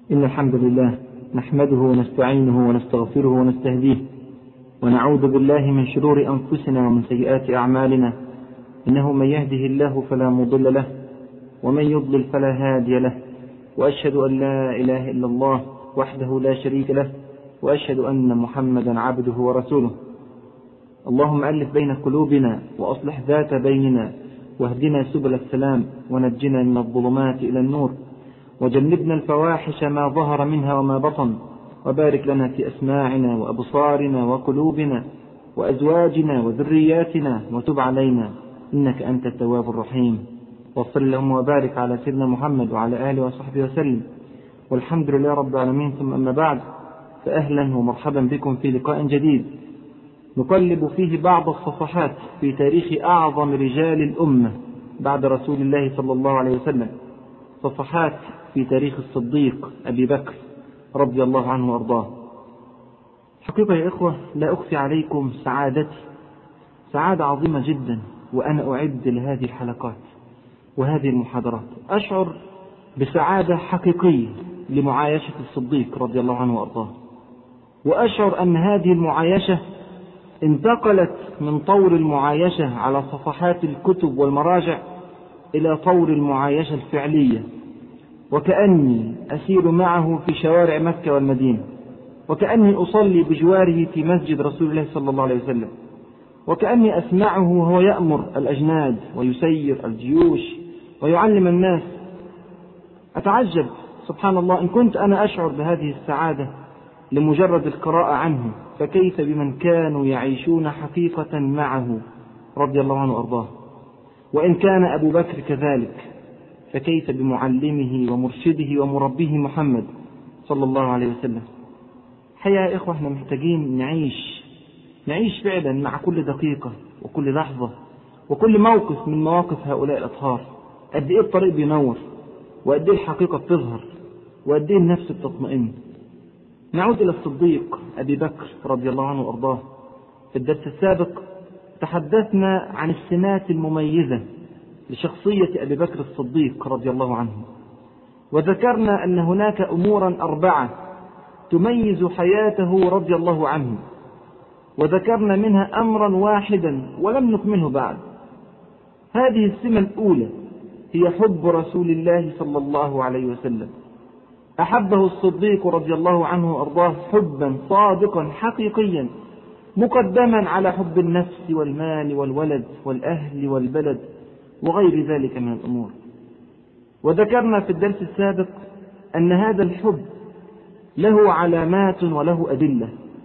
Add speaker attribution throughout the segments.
Speaker 1: إن الحمد لله نحمده ونستعينه ونستغفره ونستهديه ونعوذ بالله من شرور أنفسنا ومن سيئات أعمالنا. إنه من يهده الله فلا مضل له ومن يضلل فلا هادي له، وأشهد أن لا إله إلا الله وحده لا شريك له، وأشهد أن محمدا عبده ورسوله. اللهم ألف بين قلوبنا وأصلح ذات بيننا واهدنا سبل السلام ونجنا من الظلمات إلى النور، وجنبنا الفواحش ما ظهر منها وما بطن، وبارك لنا في أسماعنا وأبصارنا وقلوبنا وأزواجنا وذرياتنا، وتب علينا إنك أنت التواب الرحيم. وصل اللهم وبارك على سيدنا محمد وعلى آله وصحبه وسلم، والحمد لله رب العالمين. ثم أما بعد، فأهلا ومرحبا بكم في لقاء جديد نقلب فيه بعض الصفحات في تاريخ أعظم رجال الأمة بعد رسول الله صلى الله عليه وسلم، صفحات في تاريخ الصديق أبي بكر رضي الله عنه وأرضاه. حقيقة يا إخوة لا أخفي عليكم سعادتي، سعادة عظيمة جدا وأنا أعد لهذه الحلقات وهذه المحاضرات. أشعر بسعادة حقيقية لمعايشة الصديق رضي الله عنه وأرضاه، وأشعر أن هذه المعايشة انتقلت من طور المعايشة على صفحات الكتب والمراجع إلى طور المعايشة الفعلية، وكأني أسير معه في شوارع مكة والمدينة، وكأني أصلي بجواره في مسجد رسول الله صلى الله عليه وسلم، وكأني أسمعه وهو يأمر الأجناد ويسير الجيوش ويعلم الناس. أتعجب سبحان الله، إن كنت أنا أشعر بهذه السعادة لمجرد القراءة عنه، فكيف بمن كانوا يعيشون حقيقة معه رضي الله عنه وأرضاه. وإن كان أبو بكر كذلك، فكيف بمعلمه ومرشده ومربيه محمد صلى الله عليه وسلم. حقيقة يا إخوة احنا محتاجين نعيش فعلا مع كل دقيقة وكل لحظة وكل موقف من مواقف هؤلاء الأطهار. قد إيه الطريق بينور، وقد إيه الحقيقة بتظهر، وقد إيه النفس بتطمئن. نعود إلى الصديق أبي بكر رضي الله عنه وأرضاه. في الدرس السابق تحدثنا عن السمات المميزة لشخصية أبي بكر الصديق رضي الله عنه، وذكرنا أن هناك أمورا 4 تميز حياته رضي الله عنه، وذكرنا منها أمرا واحدا ولم نكمله بعد. هذه السمة الأولى هي حب رسول الله صلى الله عليه وسلم. أحبه الصديق رضي الله عنه وأرضاه حبا صادقا حقيقيا، مقدما على حب النفس والمال والولد والأهل والبلد وغير ذلك من الأمور. وذكرنا في الدرس السابق أن هذا الحب له علامات وله أدلة،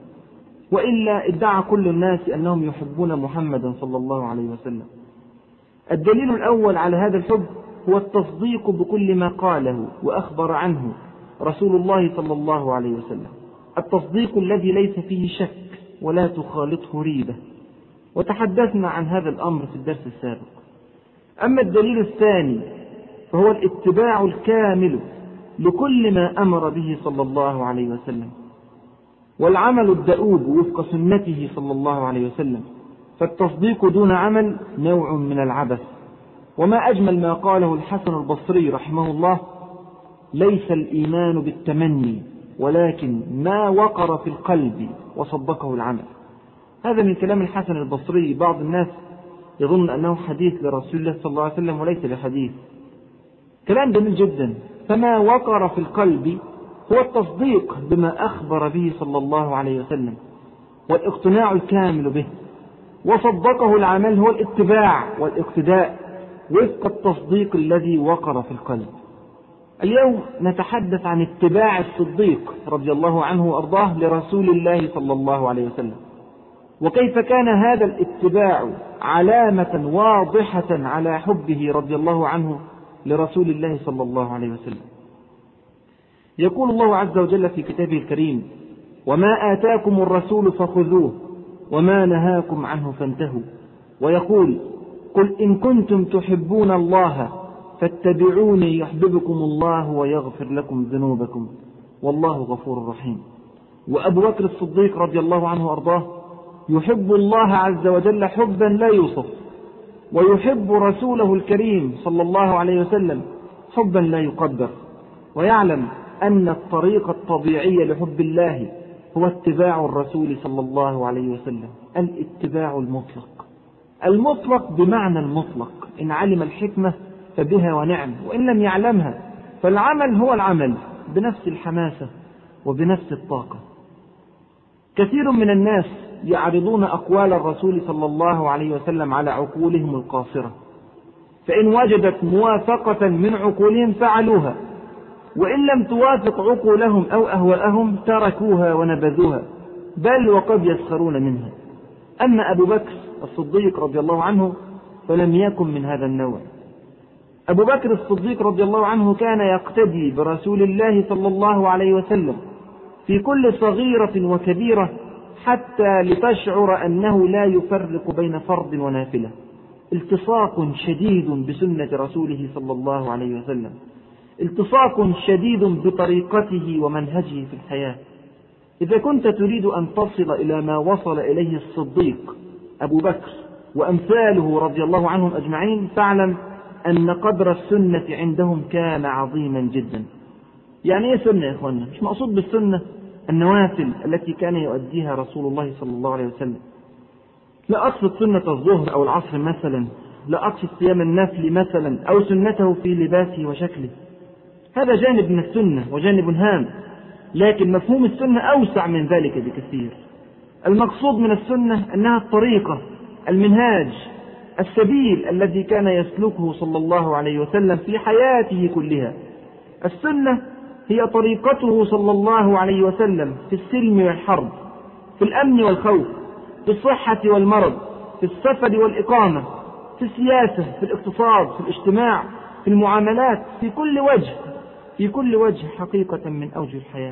Speaker 1: وإلا ادعى كل الناس أنهم يحبون محمدا صلى الله عليه وسلم. الدليل الأول على هذا الحب هو التصديق بكل ما قاله وأخبر عنه رسول الله صلى الله عليه وسلم، التصديق الذي ليس فيه شك ولا تخالطه ريبة، وتحدثنا عن هذا الأمر في الدرس السابق. أما الدليل الثاني فهو الاتباع الكامل لكل ما أمر به صلى الله عليه وسلم، والعمل الدؤوب وفق سنته صلى الله عليه وسلم. فالتصديق دون عمل نوع من العبث. وما أجمل ما قاله الحسن البصري رحمه الله: ليس الإيمان بالتمني ولكن ما وقر في القلب وصدقه العمل. هذا من كلام الحسن البصري. بعض الناس يظن أنه حديث لرسول الله صلى الله عليه وسلم وليس بحديث. كلام جميل جدا. فما وقر في القلب هو التصديق بما أخبر به صلى الله عليه وسلم والاقتناع الكامل به، وصدقه العمل هو الاتباع والاقتداء وفق التصديق الذي وقر في القلب. اليوم نتحدث عن اتباع الصديق رضي الله عنه وأرضاه لرسول الله صلى الله عليه وسلم، وكيف كان هذا الاتباع علامة واضحة على حبه رضي الله عنه لرسول الله صلى الله عليه وسلم. يقول الله عز وجل في كتابه الكريم: وما آتاكم الرسول فخذوه وما نهاكم عنه فانتهوا. ويقول: قل إن كنتم تحبون الله فاتبعوني يحببكم الله ويغفر لكم ذنوبكم والله غفور رحيم. وأبو بكر الصديق رضي الله عنه وأرضاه يحب الله عز وجل حبا لا يوصف، ويحب رسوله الكريم صلى الله عليه وسلم حبا لا يقدر، ويعلم أن الطريق الطبيعي لحب الله هو اتباع الرسول صلى الله عليه وسلم، الاتباع المطلق بمعنى المطلق، إن علم الحكمة فبها ونعم، وإن لم يعلمها فالعمل هو العمل بنفس الحماسة وبنفس الطاقة. كثير من الناس يعرضون أقوال الرسول صلى الله عليه وسلم على عقولهم القاصرة، فإن وجدت موافقة من عقولهم فعلوها، وإن لم توافق عقولهم أو أهواءهم تركوها ونبذوها، بل وقد يسخرون منها. أما أبو بكر الصديق رضي الله عنه فلم يكن من هذا النوع. أبو بكر الصديق رضي الله عنه كان يقتدي برسول الله صلى الله عليه وسلم في كل صغيرة وكبيرة، حتى لتشعر أنه لا يفرق بين فرض ونافلة. التصاق شديد بسنة رسوله صلى الله عليه وسلم، التصاق شديد بطريقته ومنهجه في الحياة. إذا كنت تريد أن تصل إلى ما وصل إليه الصديق أبو بكر وأمثاله رضي الله عنهم أجمعين، فاعلم أن قدر السنة عندهم كان عظيما جدا. يعني إيه سنة يا إخوانا؟ مش مقصود بالسنة النوافل التي كان يؤديها رسول الله صلى الله عليه وسلم، لا أقصد سنة الظهر أو العصر مثلا، لا أقصد صيام النفل مثلا أو سنته في لباسه وشكله، هذا جانب من السنة وجانب هام، لكن مفهوم السنة أوسع من ذلك بكثير. المقصود من السنة أنها الطريقة، المنهاج، السبيل الذي كان يسلكه صلى الله عليه وسلم في حياته كلها. السنة هي طريقته صلى الله عليه وسلم في السلم والحرب، في الأمن والخوف، في الصحة والمرض، في السفر والإقامة، في السياسة، في الاقتصاد، في الاجتماع، في المعاملات، في كل وجه حقيقة من أوجه الحياة.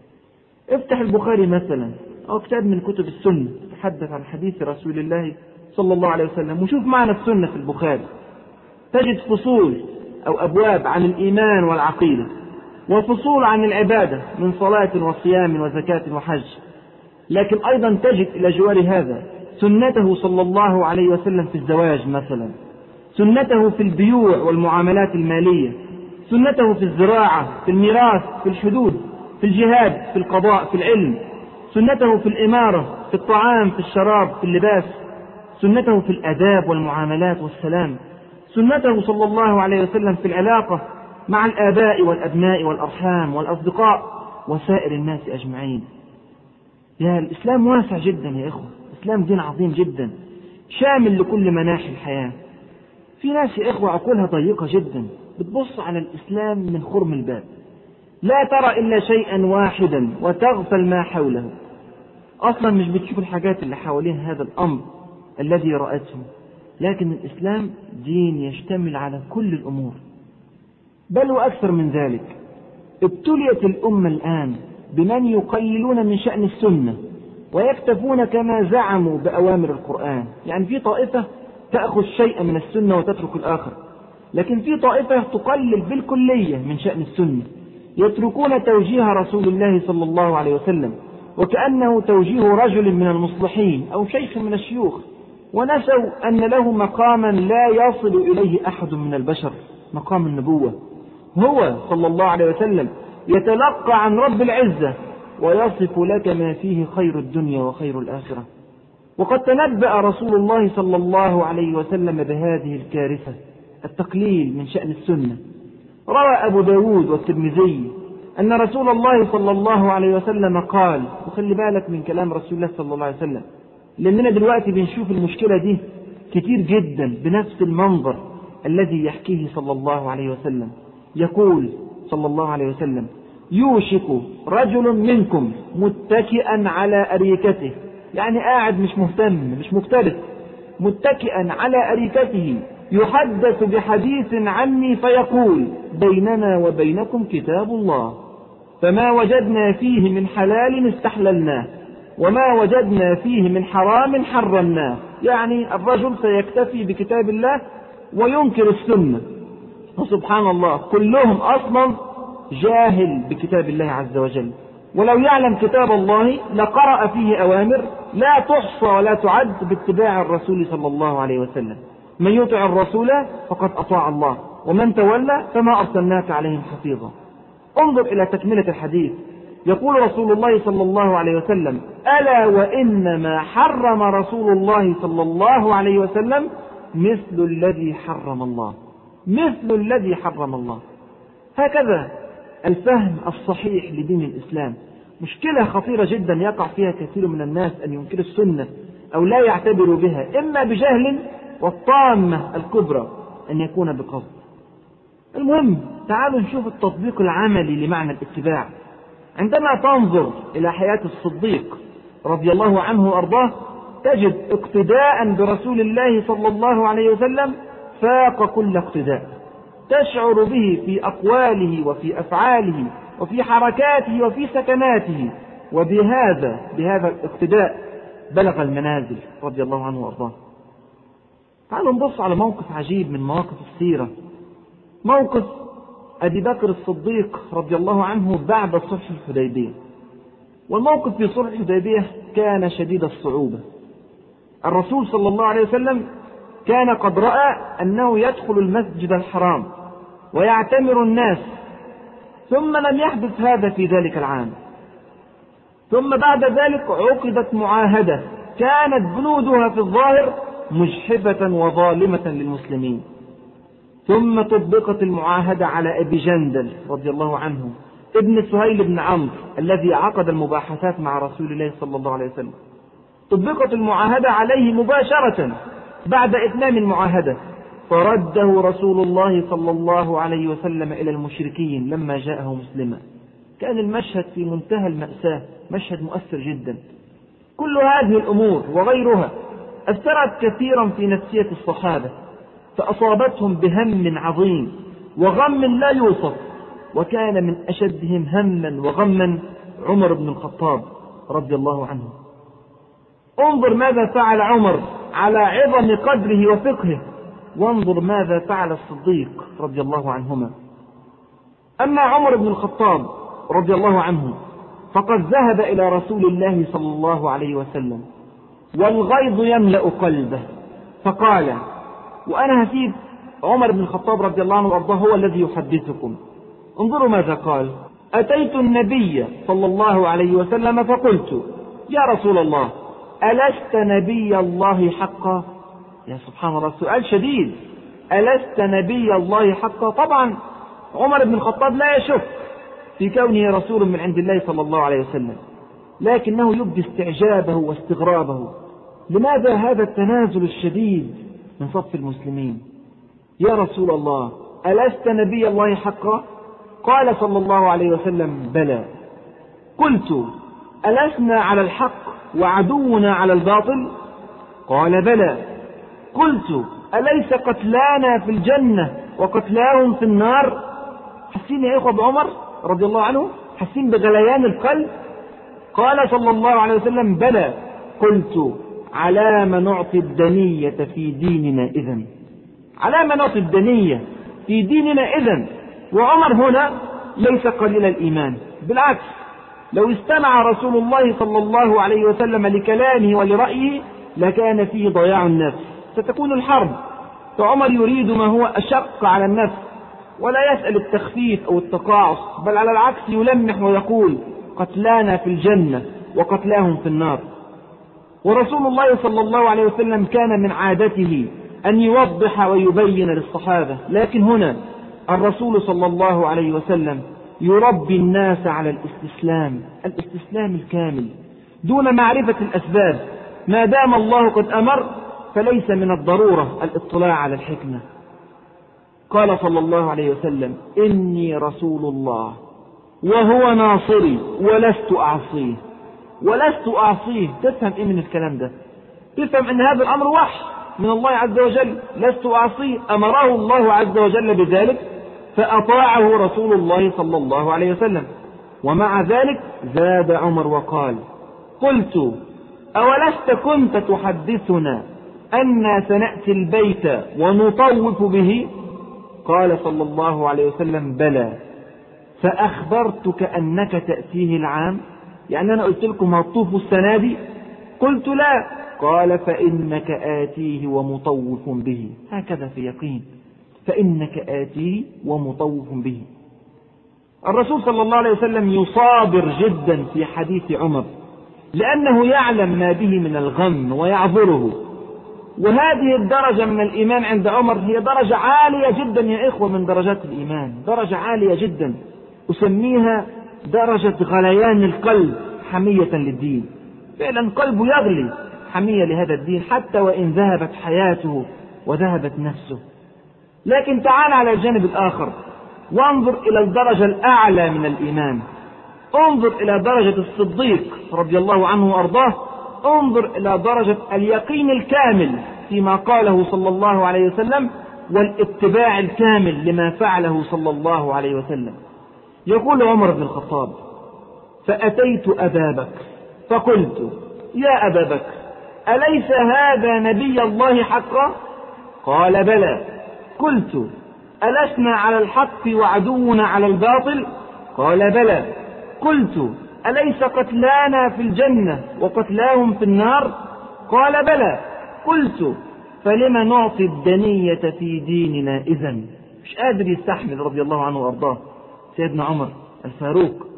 Speaker 1: افتح البخاري مثلا أو كتاب من كتب السنة تحدث عن حديث رسول الله صلى الله عليه وسلم، وشوف معنى السنة في البخاري، تجد فصول أو أبواب عن الإيمان والعقيدة، وفصول عن العبادة من صلاة وصيام وزكاة وحج. لكن أيضا تجد إلى جوار هذا سنته صلى الله عليه وسلم في الزواج مثلا، سنته في البيوع والمعاملات المالية، سنته في الزراعة، في الميراث، في الحدود، في الجهاد، في القضاء، في العلم، سنته في الإمارة، في الطعام، في الشراب، في اللباس، سنته في الآداب والمعاملات والسلام، سنته صلى الله عليه وسلم في العلاقة مع الآباء والأبناء والأرحام والأصدقاء وسائر الناس أجمعين. يا الإسلام واسع جدا يا إخوة، الإسلام دين عظيم جدا شامل لكل مناحي الحياة. في ناس يا إخوة عقولها ضيقة جدا، بتبص على الإسلام من خرم الباب، لا ترى إلا شيئا واحدا وتغفل ما حوله، أصلا مش بتشوف الحاجات اللي حوالين هذا الأمر الذي رأته. لكن الإسلام دين يشتمل على كل الأمور، بل وأكثر من ذلك. ابتليت الأمة الآن بمن يقللون من شأن السنة ويكتفون كما زعموا بأوامر القرآن. يعني في طائفة تأخذ شيئا من السنة وتترك الآخر، لكن في طائفة تقلل بالكلية من شأن السنة، يتركون توجيه رسول الله صلى الله عليه وسلم وكأنه توجيه رجل من المصلحين أو شيخ من الشيوخ، ونسوا أن له مقاما لا يصل إليه أحد من البشر، مقام النبوة. هو صلى الله عليه وسلم يتلقى عن رب العزة ويصف لك ما فيه خير الدنيا وخير الآخرة. وقد تنبأ رسول الله صلى الله عليه وسلم بهذه الكارثة، التقليل من شأن السنة. روى أبو داود والترمذي أن رسول الله صلى الله عليه وسلم قال، وخلي بالك من كلام رسول الله صلى الله عليه وسلم، لأننا دلوقتي بنشوف المشكلة دي كتير جدا بنفس المنظر الذي يحكيه صلى الله عليه وسلم. يقول صلى الله عليه وسلم: يوشك رجل منكم متكئا على أريكته، يعني قاعد مش مهتم مش مكترث، متكئا على أريكته يحدث بحديث عني فيقول: بيننا وبينكم كتاب الله، فما وجدنا فيه من حلال استحللناه وما وجدنا فيه من حرام حرمناه. يعني الرجل سيكتفي بكتاب الله وينكر السنة. وسبحان الله كلهم أصلا جاهل بكتاب الله عز وجل، ولو يعلم كتاب الله لقرأ فيه أوامر لا تحصى ولا تعد باتباع الرسول صلى الله عليه وسلم. من يطع الرسول فقد أطاع الله ومن تولى فما أرسلناك عليهم حفيظا. انظر إلى تكملة الحديث. يقول رسول الله صلى الله عليه وسلم: ألا وإنما حرم رسول الله صلى الله عليه وسلم مثل الذي حرم الله، مثل الذي حرم الله. هكذا الفهم الصحيح لدين الإسلام. مشكلة خطيرة جدا يقع فيها كثير من الناس أن ينكر السنة أو لا يعتبروا بها، إما بجهل، والطامة الكبرى أن يكون بقصد. المهم تعالوا نشوف التطبيق العملي لمعنى الاتباع. عندما تنظر إلى حياة الصديق رضي الله عنه وأرضاه تجد اقتداء برسول الله صلى الله عليه وسلم فاق كل اقتداء، تشعر به في أقواله وفي أفعاله وفي حركاته وفي سكناته، وبهذا الاقتداء بلغ المنازل رضي الله عنه وأرضاه. تعالوا نبص على موقف عجيب من مواقف السيرة، موقف أبي بكر الصديق رضي الله عنه بعد صلح الحديبية. والموقف في صلح الحديبية كان شديد الصعوبة. الرسول صلى الله عليه وسلم كان قد رأى أنه يدخل المسجد الحرام ويعتمر الناس، ثم لم يحدث هذا في ذلك العام. ثم بعد ذلك عقدت معاهدة كانت بنودها في الظاهر مجحفة وظالمة للمسلمين، ثم طبقت المعاهدة على أبي جندل رضي الله عنه ابن سهيل بن عمرو الذي عقد المباحثات مع رسول الله صلى الله عليه وسلم. طبقت المعاهدة عليه مباشرة بعد إتمام المعاهدة، فرده رسول الله صلى الله عليه وسلم إلى المشركين لما جاءه مسلما. كان المشهد في منتهى المأساة، مشهد مؤثر جدا. كل هذه الأمور وغيرها أثرت كثيرا في نفسية الصحابة، فأصابتهم بهم عظيم وغم لا يوصف. وكان من أشدهم هما وغما عمر بن الخطاب رضي الله عنه. انظر ماذا فعل عمر على عظم قدره وفقهه، وانظر ماذا فعل الصديق رضي الله عنهما. أما عمر بن الخطاب رضي الله عنه فقد ذهب إلى رسول الله صلى الله عليه وسلم والغيظ يملأ قلبه، فقال، وأنا هسيب عمر بن الخطاب رضي الله عنه وأرضاه هو الذي يحدثكم. انظروا ماذا قال: أتيت النبي صلى الله عليه وسلم فقلت: يا رسول الله، ألست نبي الله حقا؟ يا سبحان الله، سؤال شديد. ألست نبي الله حقا؟ طبعا عمر بن الخطاب لا يشك في كونه رسول من عند الله صلى الله عليه وسلم، لكنه يبدي استعجابه واستغرابه. لماذا هذا التنازل الشديد من صف المسلمين؟ يا رسول الله، ألست نبي الله حقا؟ قال صلى الله عليه وسلم: بلى. قلت: ألسنا على الحق وعدونا على الباطل؟ قال: بلى. قلت: أليس قتلانا في الجنة وقتلاهم في النار؟ حسين يا إخوة بعمر رضي الله عنه، حسين بغليان القلب. قال صلى الله عليه وسلم: بلى. قلت: على ما نعطي الدنية في ديننا إذن؟ على ما نعطي الدنية في ديننا إذن؟ وعمر هنا ليس قليل الإيمان، بالعكس، لو استمع رسول الله صلى الله عليه وسلم لكلامه ولرأيه لكان فيه ضياع النفس، ستكون الحرب. فعمر يريد ما هو أشق على النفس، ولا يسأل التخفيف أو التقاعس، بل على العكس يلمح ويقول: قتلانا في الجنة وقتلاهم في النار. ورسول الله صلى الله عليه وسلم كان من عادته أن يوضح ويبين للصحابة، لكن هنا الرسول صلى الله عليه وسلم يربي الناس على الاستسلام الكامل دون معرفة الأسباب. ما دام الله قد أمر فليس من الضرورة الاطلاع على الحكمة. قال صلى الله عليه وسلم: إني رسول الله وهو ناصري ولست أعصيه. ولست أعصيه، تفهم إيه من الكلام ده؟ تفهم أن هذا الأمر وحي من الله عز وجل، لست أعصيه، أمره الله عز وجل بذلك فأطاعه رسول الله صلى الله عليه وسلم. ومع ذلك زاد عمر وقال: قلت: أولست كنت تحدثنا أن سنأتي البيت ونطوف به؟ قال صلى الله عليه وسلم: بلى. فأخبرتك أنك تأتيه العام، يعني أنا قلت لكم هتطوفوا السنة دي؟ قلت: لا. قال: فإنك آتيه ومطوف به. هكذا في يقين، فإنك آتيه ومطوف به. الرسول صلى الله عليه وسلم يصابر جدا في حديث عمر، لأنه يعلم ما به من الغم ويعذره. وهذه الدرجة من الإيمان عند عمر هي درجة عالية جدا يا إخوة من درجات الإيمان، درجة عالية جدا أسميها درجة غليان القلب حمية للدين. فعلا قلبه يغلي حمية لهذا الدين حتى وإن ذهبت حياته وذهبت نفسه. لكن تعال على الجانب الآخر وانظر إلى الدرجة الأعلى من الإيمان، انظر إلى درجة الصديق رضي الله عنه وأرضاه، انظر إلى درجة اليقين الكامل فيما قاله صلى الله عليه وسلم والاتباع الكامل لما فعله صلى الله عليه وسلم. يقول عمر بن الخطاب: فأتيت أبا بكر فقلت: يا أبا بكر، أليس هذا نبي الله حقا؟ قال: بلى. قلت: ألسنا على الحق وعدونا على الباطل؟ قال: بلى. قلت: أليس قتلانا في الجنة وقتلاهم في النار؟ قال: بلى. قلت: فلما نعطي الدنية في ديننا إذن؟ مش قادر يستحمل رضي الله عنه وأرضاه سيدنا عمر الفاروق،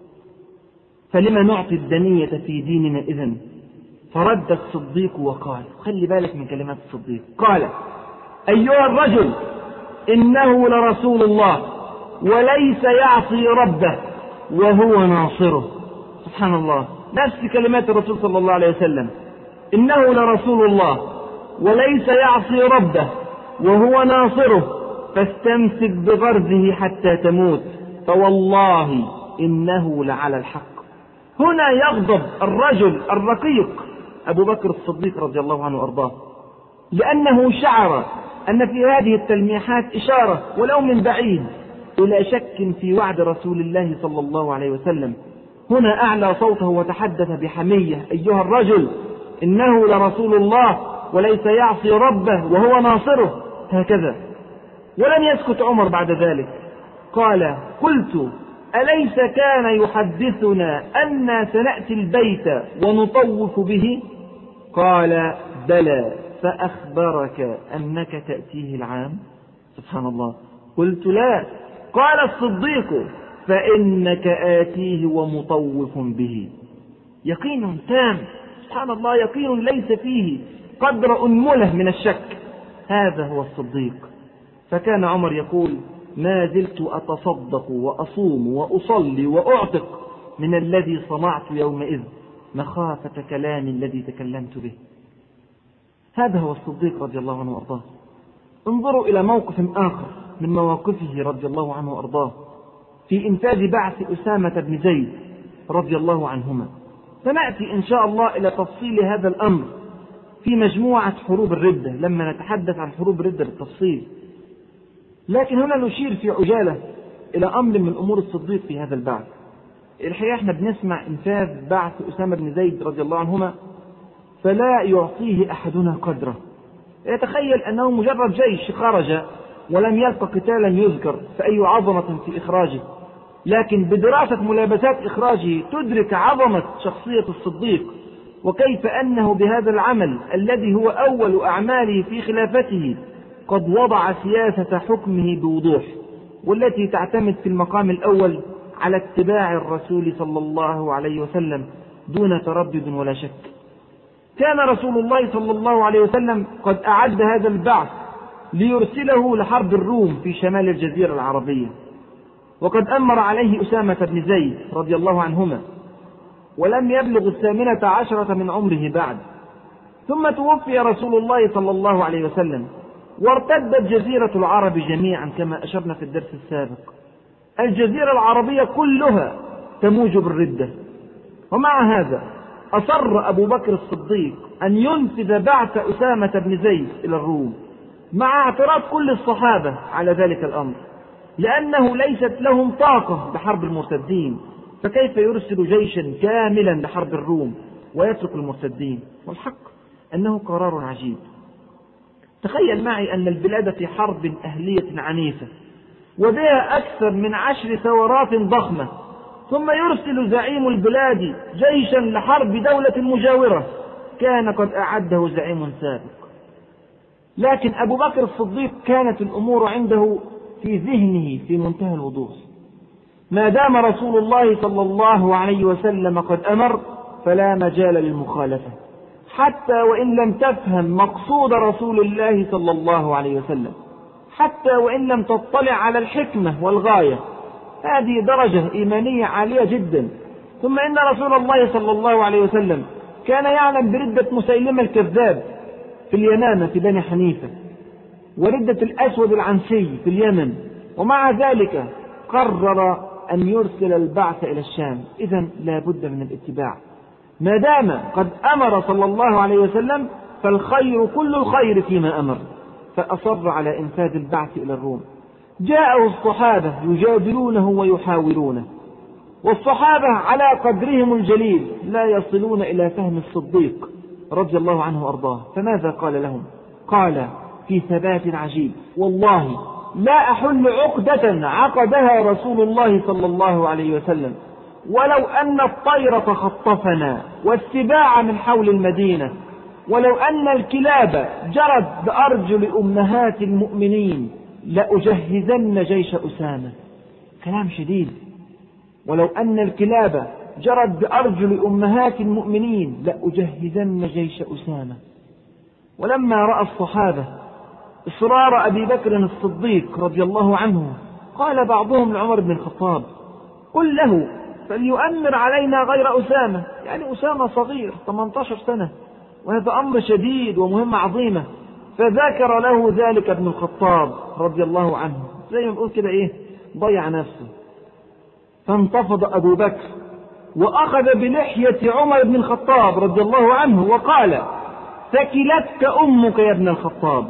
Speaker 1: فلما نعطي الدنية في ديننا إذن؟ فرد الصديق وقال، خلي بالك من كلمات الصديق، قال: أيها الرجل، إنه لرسول الله وليس يعصي ربه وهو ناصره. سبحان الله، نفس كلمات الرسول صلى الله عليه وسلم، إنه لرسول الله وليس يعصي ربه وهو ناصره، فاستمسك بغرزه حتى تموت، فوالله إنه لعلى الحق. هنا يغضب الرجل الرقيق أبو بكر الصديق رضي الله عنه وأرضاه، لأنه شعر أن في هذه التلميحات إشارة ولو من بعيد إلى شك في وعد رسول الله صلى الله عليه وسلم. هنا أعلى صوته وتحدث بحمية: أيها الرجل، إنه لرسول الله وليس يعصي ربه وهو ناصره، هكذا. ولم يسكت عمر بعد ذلك، قال: قلت: أليس كان يحدثنا أن سنأتي البيت ونطوف به؟ قال: بلى، فأخبرك أنك تأتيه العام؟ سبحان الله. قلت: لا. قال الصديق: فإنك آتيه ومطوف به. يقين تام، سبحان الله، يقين ليس فيه قدر أنملة من الشك. هذا هو الصديق. فكان عمر يقول: ما زلت أتصدق وأصوم وأصلي وأعتق من الذي صنعت يومئذ مخافة كلام الذي تكلمت به. هذا هو الصديق رضي الله عنه وأرضاه. انظروا إلى موقف آخر من مواقفه رضي الله عنه وأرضاه في إنفاذ بعث أسامة بن زيد رضي الله عنهما. سنأتي إن شاء الله إلى تفصيل هذا الأمر في مجموعة حروب الردة لما نتحدث عن حروب الردة بالتفصيل، لكن هنا نشير في عجالة إلى أمر من أمور الصديق في هذا البعث. الحقيقة احنا بنسمع إنفاذ بعث أسامة بن زيد رضي الله عنهما فلا يعطيه أحدنا قدره. يتخيل أنه مجرد جيش خرج ولم يلقى قتالا يذكر، فأي عظمة في إخراجه. لكن بدراسة ملابسات إخراجه تدرك عظمة شخصية الصديق، وكيف أنه بهذا العمل الذي هو أول أعماله في خلافته قد وضع سياسة حكمه بوضوح، والتي تعتمد في المقام الأول على اتباع الرسول صلى الله عليه وسلم دون تردد ولا شك. كان رسول الله صلى الله عليه وسلم قد أعد هذا البعث ليرسله لحرب الروم في شمال الجزيرة العربية، وقد أمر عليه أسامة بن زيد رضي الله عنهما، ولم يبلغ 18 من عمره بعد. ثم توفي رسول الله صلى الله عليه وسلم، وارتدت جزيرة العرب جميعا كما أشرنا في الدرس السابق. الجزيرة العربية كلها تموج بالردة. ومع هذا أصر أبو بكر الصديق أن ينفذ بعث أسامة بن زيد إلى الروم، مع اعتراض كل الصحابة على ذلك الأمر، لأنه ليست لهم طاقة بحرب المرتدين، فكيف يرسل جيشا كاملا لحرب الروم ويترك المرتدين؟ والحق أنه قرار عجيب. تخيل معي أن البلاد في حرب أهلية عنيفة وبها أكثر من 10 ثورات ضخمة، ثم يرسل زعيم البلاد جيشا لحرب دولة مجاورة كان قد أعده زعيم سابق. لكن أبو بكر الصديق كانت الأمور عنده في ذهنه في منتهى الوضوح. ما دام رسول الله صلى الله عليه وسلم قد أمر فلا مجال للمخالفة، حتى وإن لم تفهم مقصود رسول الله صلى الله عليه وسلم، حتى وإن لم تطلع على الحكمة والغاية. هذه درجة إيمانية عالية جدا. ثم إن رسول الله صلى الله عليه وسلم كان يعلم بردة مسيلمة الكذاب في اليمامة في بني حنيفة، وردة الأسود العنسي في اليمن، ومع ذلك قرر أن يرسل البعث إلى الشام. إذن لا بد من الاتباع. ما دام قد أمر صلى الله عليه وسلم فالخير كل الخير فيما أمر، فأصر على إنفاذ البعث إلى الروم. جاءه الصحابة يجادلونه ويحاورونه، والصحابة على قدرهم الجليل لا يصلون إلى فهم الصديق رضي الله عنه وأرضاه. فماذا قال لهم؟ قال في ثبات عجيب: والله لا أحل عقدة عقدها رسول الله صلى الله عليه وسلم، ولو أن الطير تخطفنا والسباع من حول المدينة، ولو أن الكلاب جرت بأرجل أمهات المؤمنين لأجهزن جيش أسامة. كلام شديد. ولو أن الكلاب جرت بأرجل أمهات المؤمنين لأجهزن جيش أسامة. ولما رأى الصحابة إصرار أبي بكر الصديق رضي الله عنه، قال بعضهم لعمر بن الخطاب: قل له فليؤمر علينا غير أسامة، يعني أسامة صغير 18 سنة، وهذا أمر شديد ومهمة عظيمة. فذكر له ذلك ابن الخطاب رضي الله عنه، زي ما نقول كده ضيع نفسه. فانتفض أبو بكر وأخذ بلحية عمر بن الخطاب رضي الله عنه وقال: ثكلتك أمك يا ابن الخطاب،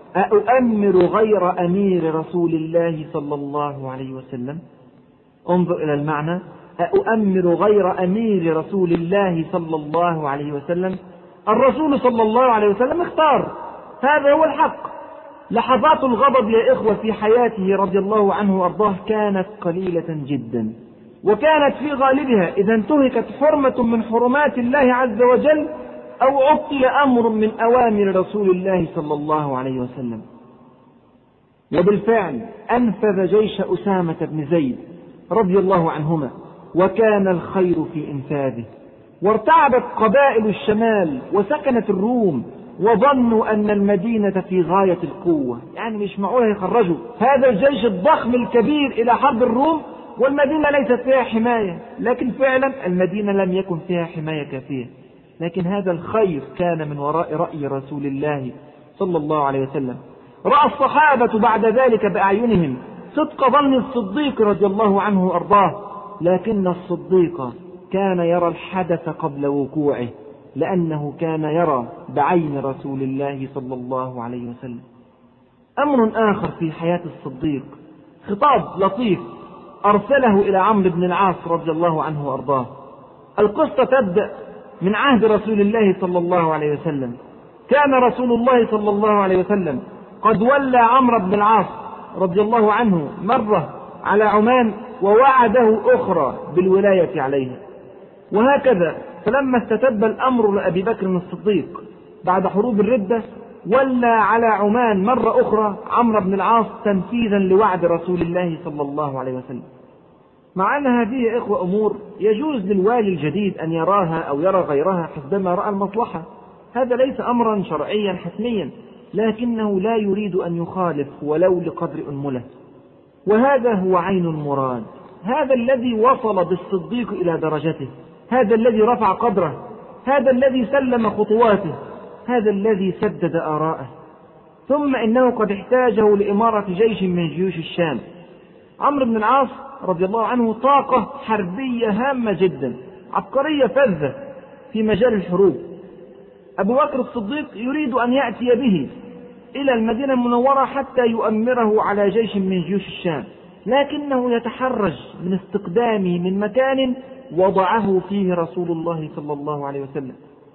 Speaker 1: أؤمر غير أمير رسول الله صلى الله عليه وسلم؟ انظر إلى المعنى: أؤمر غير أمير رسول الله صلى الله عليه وسلم. الرسول صلى الله عليه وسلم اختار، هذا هو الحق. لحظات الغضب يا إخوة في حياته رضي الله عنه وأرضاه كانت قليلة جدا، وكانت في غالبها إذا انتهكت حرمة من حرمات الله عز وجل أو عطل أمر من أوامر رسول الله صلى الله عليه وسلم. وبالفعل أنفذ جيش أسامة بن زيد رضي الله عنهما، وكان الخير في إنفاذه. وارتعبت قبائل الشمال وسكنت الروم، وظنوا أن المدينة في غاية القوة، يعني مش معقول يخرجوا هذا الجيش الضخم الكبير إلى حرب الروم والمدينة ليست فيها حماية. لكن فعلا المدينة لم يكن فيها حماية كافية، لكن هذا الخير كان من وراء رأي رسول الله صلى الله عليه وسلم. رأى الصحابة بعد ذلك بأعينهم صدق ظن الصديق رضي الله عنه وأرضاه، لكن الصديق كان يرى الحدث قبل وقوعه، لأنه كان يرى بعين رسول الله صلى الله عليه وسلم. أمر آخر في حياة الصديق، خطاب لطيف أرسله إلى عمرو بن العاص رضي الله عنه وأرضاه. القصة تبدأ من عهد رسول الله صلى الله عليه وسلم. كان رسول الله صلى الله عليه وسلم قد ولى عمرو بن العاص رضي الله عنه مرة على عمان، ووعده أخرى بالولاية عليها. وهكذا فلما استتب الأمر لأبي بكر الصديق بعد حروب الردة، ولى على عمان مرة أخرى عمرو بن العاص تنفيذا لوعد رسول الله صلى الله عليه وسلم. مع أن هذه يا إخوة أمور يجوز للوالي الجديد أن يراها أو يرى غيرها حسبما رأى المصلحة، هذا ليس أمرا شرعيا حتميا، لكنه لا يريد أن يخالف ولو لقدر أنملة. وهذا هو عين المراد، هذا الذي وصل بالصديق إلى درجته، هذا الذي رفع قدره، هذا الذي سلم خطواته، هذا الذي سدد آراءه. ثم إنه قد احتاجه لإمارة جيش من جيوش الشام. عمرو بن العاص رضي الله عنه طاقة حربية هامة جدا، عبقرية فذة في مجال الحروب. أبو بكر الصديق يريد أن يأتي به إلى المدينة المنورة حتى يؤمره على جيش من جيوش الشام، لكنه يتحرج من استقدامه من مكان وضعه فيه رسول الله صلى الله عليه وسلم.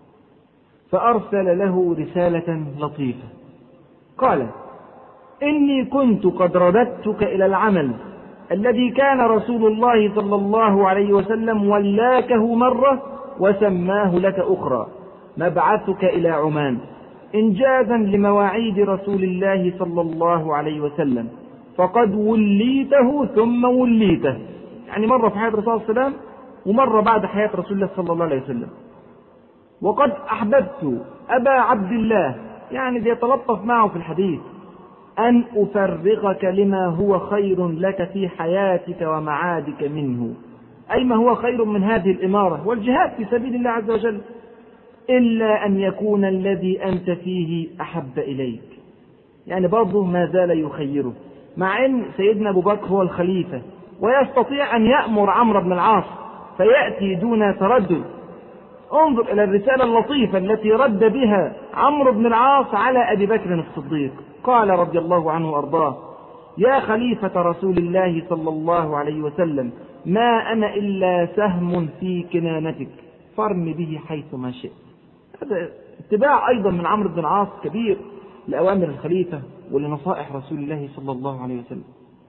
Speaker 1: فأرسل له رسالة لطيفة، قال: إني كنت قد رددتك إلى العمل الذي كان رسول الله صلى الله عليه وسلم ولاكه مرة وسماه لك أخرى، مبعثك إلى عمان إنجازا لمواعيد رسول الله صلى الله عليه وسلم، فقد وليته ثم وليته، يعني مرة في حياة الرسول صلى الله عليه وسلم ومرة بعد حياة رسول الله صلى الله عليه وسلم. وقد أحببت أبا عبد الله، يعني بيتلطف معه في الحديث، أن أفرغك لما هو خير لك في حياتك ومعادك منه، أي ما هو خير من هذه الإمارة والجهاد في سبيل الله عز وجل، إلا أن يكون الذي أنت فيه أحب إليك. يعني برضه ما زال يخيره، مع أن سيدنا أبو بكر هو الخليفة ويستطيع أن يأمر عمرو بن العاص فيأتي دون تردد. انظر إلى الرسالة اللطيفة التي رد بها عمرو بن العاص على أبي بكر الصديق. قال رضي الله عنه وأرضاه: يا خليفة رسول الله صلى الله عليه وسلم، ما أنا إلا سهم في كنانتك فارم به حيث ما شئت. هذا اتباع أيضا من عمرو بن العاص كبير لأوامر الخليفة ولنصائح رسول الله صلى الله عليه وسلم.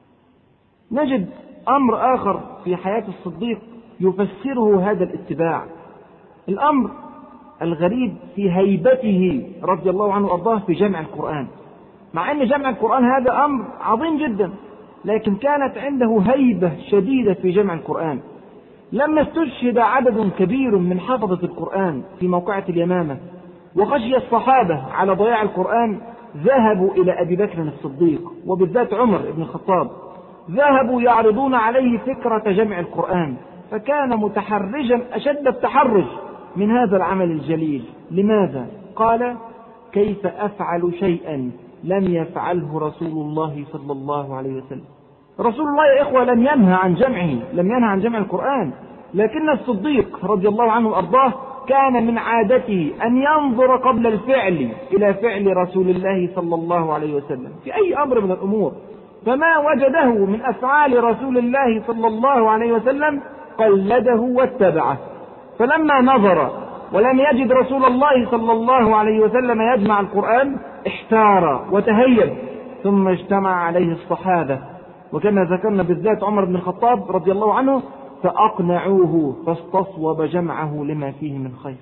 Speaker 1: نجد أمر آخر في حياة الصديق يفسره هذا الاتباع، الأمر الغريب في هيبته رضي الله عنه وأرضاه في جمع القرآن. مع أن جمع القرآن هذا أمر عظيم جدا، لكن كانت عنده هيبة شديدة في جمع القرآن. لما استشهد عدد كبير من حفظة القرآن في موقعة اليمامة وخشي الصحابة على ضياع القرآن، ذهبوا إلى أبي بكر الصديق وبالذات عمر بن الخطاب، ذهبوا يعرضون عليه فكرة جمع القرآن، فكان متحرجا أشد التحرج من هذا العمل الجليل. لماذا؟ قال: كيف أفعل شيئا لم يفعله رسول الله صلى الله عليه وسلم. رسول الله يا إخوة لم ينهى عن جمعه، لم ينهى عن جمع القرآن، لكن الصديق رضي الله عنه وأرضاه كان من عادته أن ينظر قبل الفعل إلى فعل رسول الله صلى الله عليه وسلم في أي أمر من الأمور، فما وجده من أفعال رسول الله صلى الله عليه وسلم قلده واتبعه. فلما نظر ولم يجد رسول الله صلى الله عليه وسلم يجمع القرآن احتار وتهيب، ثم اجتمع عليه الصحابة، وكما ذكرنا بالذات عمر بن الخطاب رضي الله عنه، فأقنعوه فاستصوب جمعه لما فيه من خير.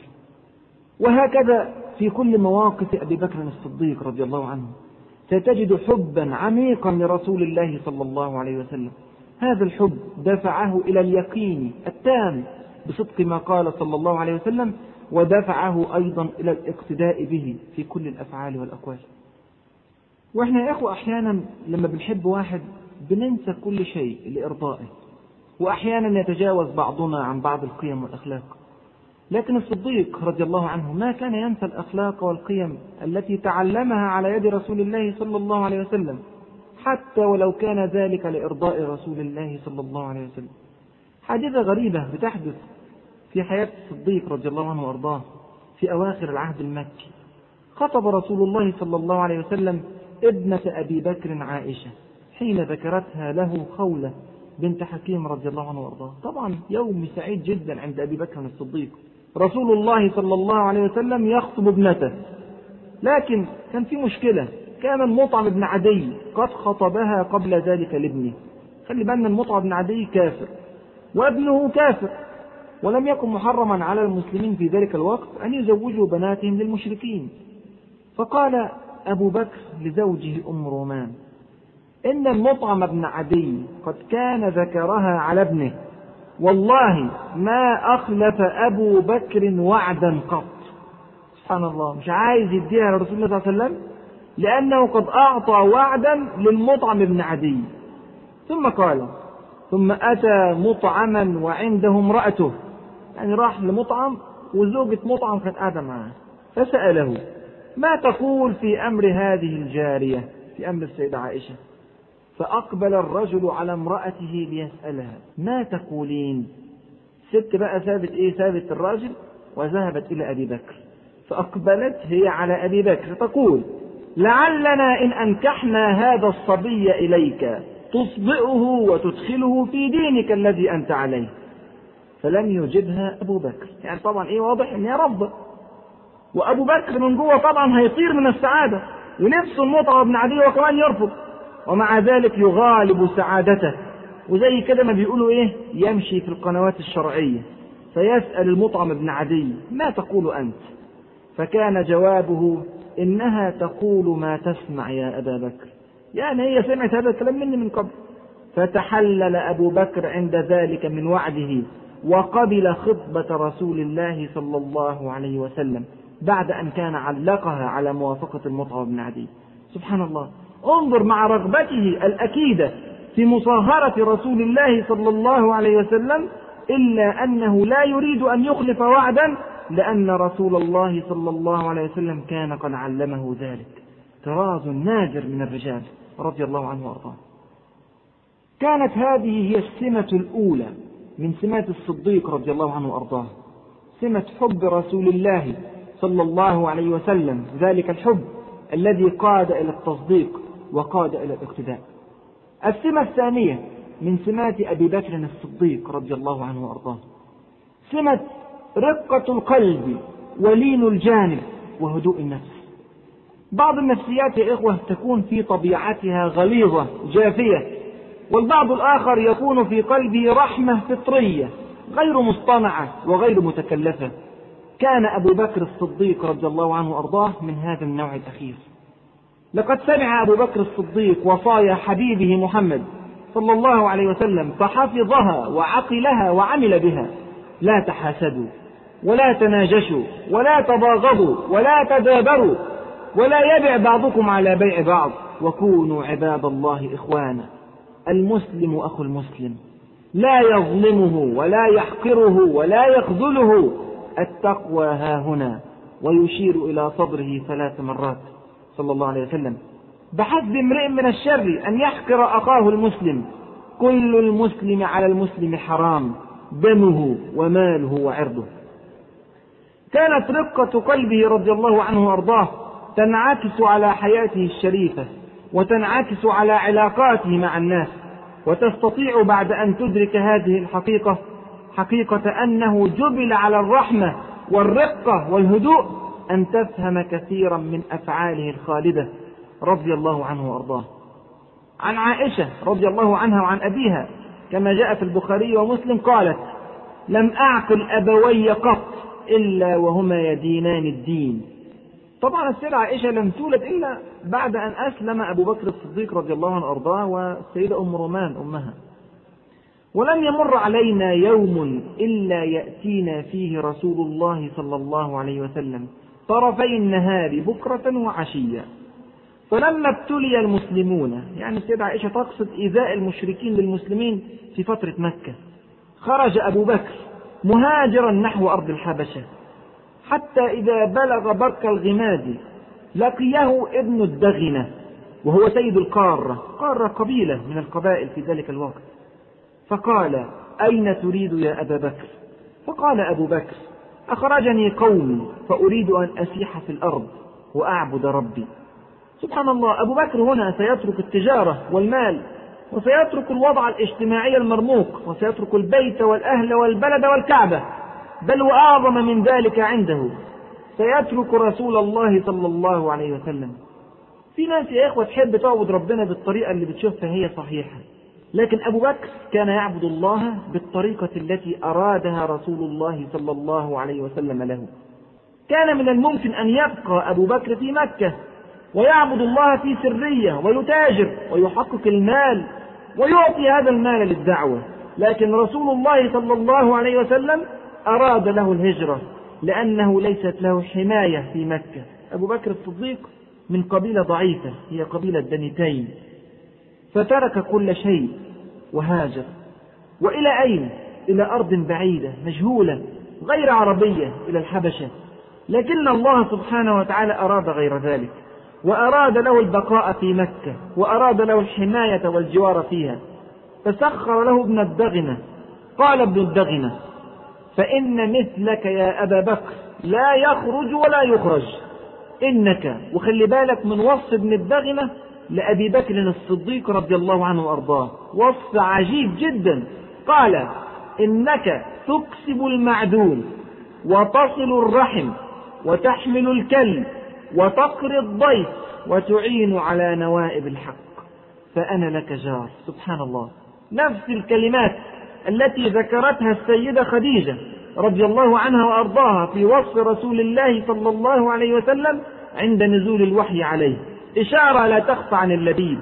Speaker 1: وهكذا في كل مواقف أبي بكر الصديق رضي الله عنه ستجد حبا عميقا لرسول الله صلى الله عليه وسلم. هذا الحب دفعه إلى اليقين التام بصدق ما قال صلى الله عليه وسلم، ودفعه أيضا إلى الاقتداء به في كل الأفعال والأقوال. وإحنا يا إخوة أحيانا لما بنحب واحد بننسى كل شيء لإرضائه، وأحيانا يتجاوز بعضنا عن بعض القيم والأخلاق. لكن الصديق رضي الله عنه ما كان ينسى الأخلاق والقيم التي تعلمها على يد رسول الله صلى الله عليه وسلم، حتى ولو كان ذلك لإرضاء رسول الله صلى الله عليه وسلم. حادثة غريبة بتحدث في حياة الصديق رضي الله عنه وأرضاه في أواخر العهد المكي. خطب رسول الله صلى الله عليه وسلم ابنة أبي بكر عائشة حين ذكرتها له خولة بنت حكيم رضي الله عنه وأرضاه. طبعا يوم سعيد جدا عند أبي بكر الصديق، رسول الله صلى الله عليه وسلم يخطب ابنته، لكن كان في مشكلة، كان المطعم بن عدي قد خطبها قبل ذلك لابنه. خلي بالنا المطعم بن عدي كافر وابنه كافر، ولم يكن محرما على المسلمين في ذلك الوقت أن يزوجوا بناتهم للمشركين. فقال أبو بكر لزوجه أم رومان: إن المطعم بن عدي قد كان ذكرها على ابنه، والله ما أخلف أبو بكر وعدا قط. سبحان الله، مش عايز يديها لرسول الله صلى الله عليه وسلم لأنه قد أعطى وعدا للمطعم بن عدي. ثم قال: ثم أتى مطعما وعنده امرأته، يعني راح لمطعم وزوجة مطعم كانت قاعدة معه، فسأله: ما تقول في أمر هذه الجارية، في أمر السيدة عائشة؟ فأقبل الرجل على امرأته ليسألها: ما تقولين؟ ست بقى سابت الراجل وذهبت إلى أبي بكر، فأقبلت هي على أبي بكر تقول: لعلنا إن أنكحنا هذا الصبي إليك تصبئه وتدخله في دينك الذي أنت عليه. فلم يجبها أبو بكر، يعني طبعا واضح إن هي رفضة، وأبو بكر من جوه طبعا هيطير من السعادة ونفسه المطعم بن عدي وكمان يرفض، ومع ذلك يغالب سعادته. وزي كده ما بيقولوا يمشي في القنوات الشرعية فيسأل المطعم بن عدي: ما تقول أنت؟ فكان جوابه: إنها تقول ما تسمع يا أبا بكر، يعني هي سمعت هذا الكلام مني من قبل. فتحلل أبو بكر عند ذلك من وعده وقبل خطبة رسول الله صلى الله عليه وسلم بعد أن كان علقها على موافقة المطعم بن عدي. سبحان الله، انظر مع رغبته الأكيدة في مصاهرة رسول الله صلى الله عليه وسلم، إلا أنه لا يريد أن يخلف وعدا، لأن رسول الله صلى الله عليه وسلم كان قد علمه ذلك. طراز نادر من الرجال رضي الله عنه وارضاه. كانت هذه هي السمة الأولى من سمات الصديق رضي الله عنه وارضاه، سمة حب رسول الله صلى الله عليه وسلم، ذلك الحب الذي قاد إلى التصديق وقاد إلى الاقتداء. السمة الثانية من سمات أبي بكر الصديق رضي الله عنه وارضاه، سمة رقة القلب ولين الجانب وهدوء النفس. بعض النفسيات يا إخوة تكون في طبيعتها غليظة جافية، والبعض الآخر يكون في قلبه رحمة فطرية غير مصطنعة وغير متكلفة. كان أبو بكر الصديق رضي الله عنه وأرضاه من هذا النوع الأخير. لقد سمع أبو بكر الصديق وصايا حبيبه محمد صلى الله عليه وسلم فحفظها وعقلها وعمل بها: لا تحاسدوا ولا تناجشوا ولا تباغضوا ولا تدابروا ولا يبع بعضكم على بيع بعض وكونوا عباد الله إخوانا. المسلم أخو المسلم، لا يظلمه ولا يحقره ولا يخذله، التقوى ها هنا، ويشير إلى صدره 3 مرات صلى الله عليه وسلم: بحسب امرئ من الشر أن يحقر أخاه المسلم، كل المسلم على المسلم حرام، دمه وماله وعرضه. كانت رقة قلبه رضي الله عنه وأرضاه تنعكس على حياته الشريفة وتنعكس على علاقاته مع الناس، وتستطيع بعد أن تدرك هذه الحقيقة، حقيقة أنه جبل على الرحمة والرقة والهدوء، أن تفهم كثيرا من أفعاله الخالدة رضي الله عنه وأرضاه. عن عائشة رضي الله عنها وعن أبيها كما جاء في البخاري ومسلم قالت: لم أعقل أبوي قط إلا وهما يدينان الدين. طبعا السيدة عائشة لم تولد إلا بعد أن أسلم أبو بكر الصديق رضي الله عنه وأرضاه والسيدة أم رومان أمها. ولم يمر علينا يوم إلا يأتينا فيه رسول الله صلى الله عليه وسلم طرفي النهار بكرة وعشية. فلما ابتلي المسلمون، يعني السيدة عائشة تقصد إيذاء المشركين للمسلمين في فترة مكة، خرج أبو بكر مهاجرا نحو أرض الحبشة، حتى إذا بلغ برك الغماد لقيه ابن الدغنة وهو سيد القارة، قارة قبيلة من القبائل في ذلك الوقت، فقال: أين تريد يا أبا بكر؟ فقال أبو بكر: أخرجني قومي فأريد أن أسيح في الأرض وأعبد ربي. سبحان الله، أبو بكر هنا سيترك التجارة والمال، وسيترك الوضع الاجتماعي المرموق، وسيترك البيت والأهل والبلد والكعبة، بل وأعظم من ذلك عنده سيترك رسول الله صلى الله عليه وسلم. في ناس يا إخوة تحب تعبد ربنا بالطريقة اللي بتشوفها هي صحيحة، لكن أبو بكر كان يعبد الله بالطريقة التي أرادها رسول الله صلى الله عليه وسلم له. كان من الممكن أن يبقى أبو بكر في مكة ويعبد الله في سرية ويتاجر ويحقق المال ويعطي هذا المال للدعوة، لكن رسول الله صلى الله عليه وسلم أراد له الهجرة لأنه ليست له حماية في مكة. أبو بكر الصديق من قبيلة ضعيفة هي قبيلة بني تيم، فترك كل شيء وهاجر. وإلى أين؟ إلى أرض بعيدة مجهولة غير عربية، إلى الحبشة. لكن الله سبحانه وتعالى أراد غير ذلك، وأراد له البقاء في مكة، وأراد له الحماية والجوار فيها، فسخر له ابن الدغنة. قال ابن الدغنة: فإن مثلك يا أبا بكر لا يخرج ولا يخرج. إنك، وخلي بالك من وصف ابن الدغنة لأبي بكر الصديق رضي الله عنه وأرضاه، وصف عجيب جدا. قال: إنك تكسب المعدوم وتصل الرحم وتحمل الكلب وتقري الضيف وتعين على نوائب الحق، فأنا لك جار. سبحان الله، نفس الكلمات التي ذكرتها السيدة خديجة رضي الله عنها وأرضاها في وصف رسول الله صلى الله عليه وسلم عند نزول الوحي عليه، إشارة لا تخفى عن اللبيب.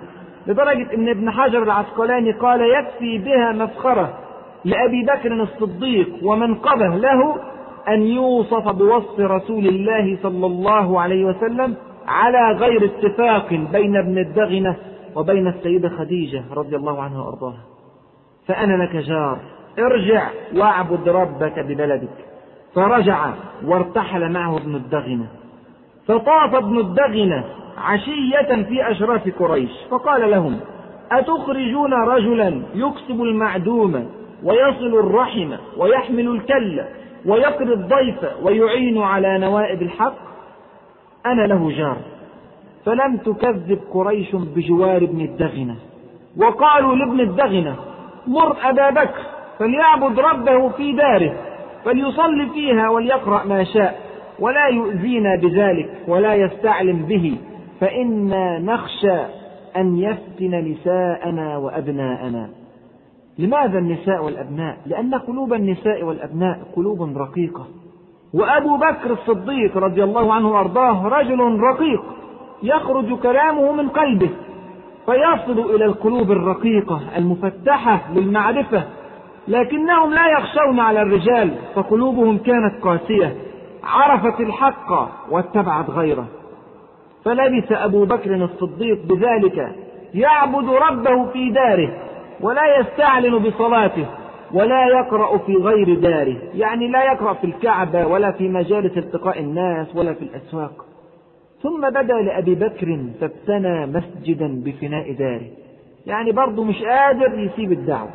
Speaker 1: لدرجة ان ابن حجر العسقلاني قال يكفي بها مفخرة لأبي بكر الصديق ومنقبه له أن يوصف بوصف رسول الله صلى الله عليه وسلم على غير اتفاق بين ابن الدغنة وبين السيدة خديجة رضي الله عنها وأرضاها. فأنا لك جار، ارجع واعبد ربك ببلدك. فرجع وارتحل معه ابن الدغنة، فطاف ابن الدغنة عشية في أشراف قريش فقال لهم: أتخرجون رجلا يكسب المعدوم ويصل الرحم ويحمل الكل ويقري الضيف ويعين على نوائب الحق؟ أنا له جار. فلم تكذب قريش بجوار ابن الدغنة، وقالوا لابن الدغنة: مر أبا بكر فليعبد ربه في داره، فليصلي فيها وليقرأ ما شاء، ولا يؤذينا بذلك ولا يستعلم به، فإنا نخشى أن يفتن نساءنا وأبناءنا. لماذا النساء والأبناء؟ لأن قلوب النساء والأبناء قلوب رقيقة، وأبو بكر الصديق رضي الله عنه وأرضاه رجل رقيق يخرج كلامه من قلبه فيصل إلى القلوب الرقيقة المفتحة للمعرفة، لكنهم لا يخشون على الرجال، فقلوبهم كانت قاسية عرفت الحق واتبعت غيره. فلبث أبو بكر الصديق بذلك يعبد ربه في داره، ولا يستعلن بصلاته، ولا يقرأ في غير داره، يعني لا يقرأ في الكعبة ولا في مجالس التقاء الناس ولا في الأسواق. ثم بدا لأبي بكر فابتنى مسجدا بفناء داره، يعني برضه مش قادر يسيب الدعوة،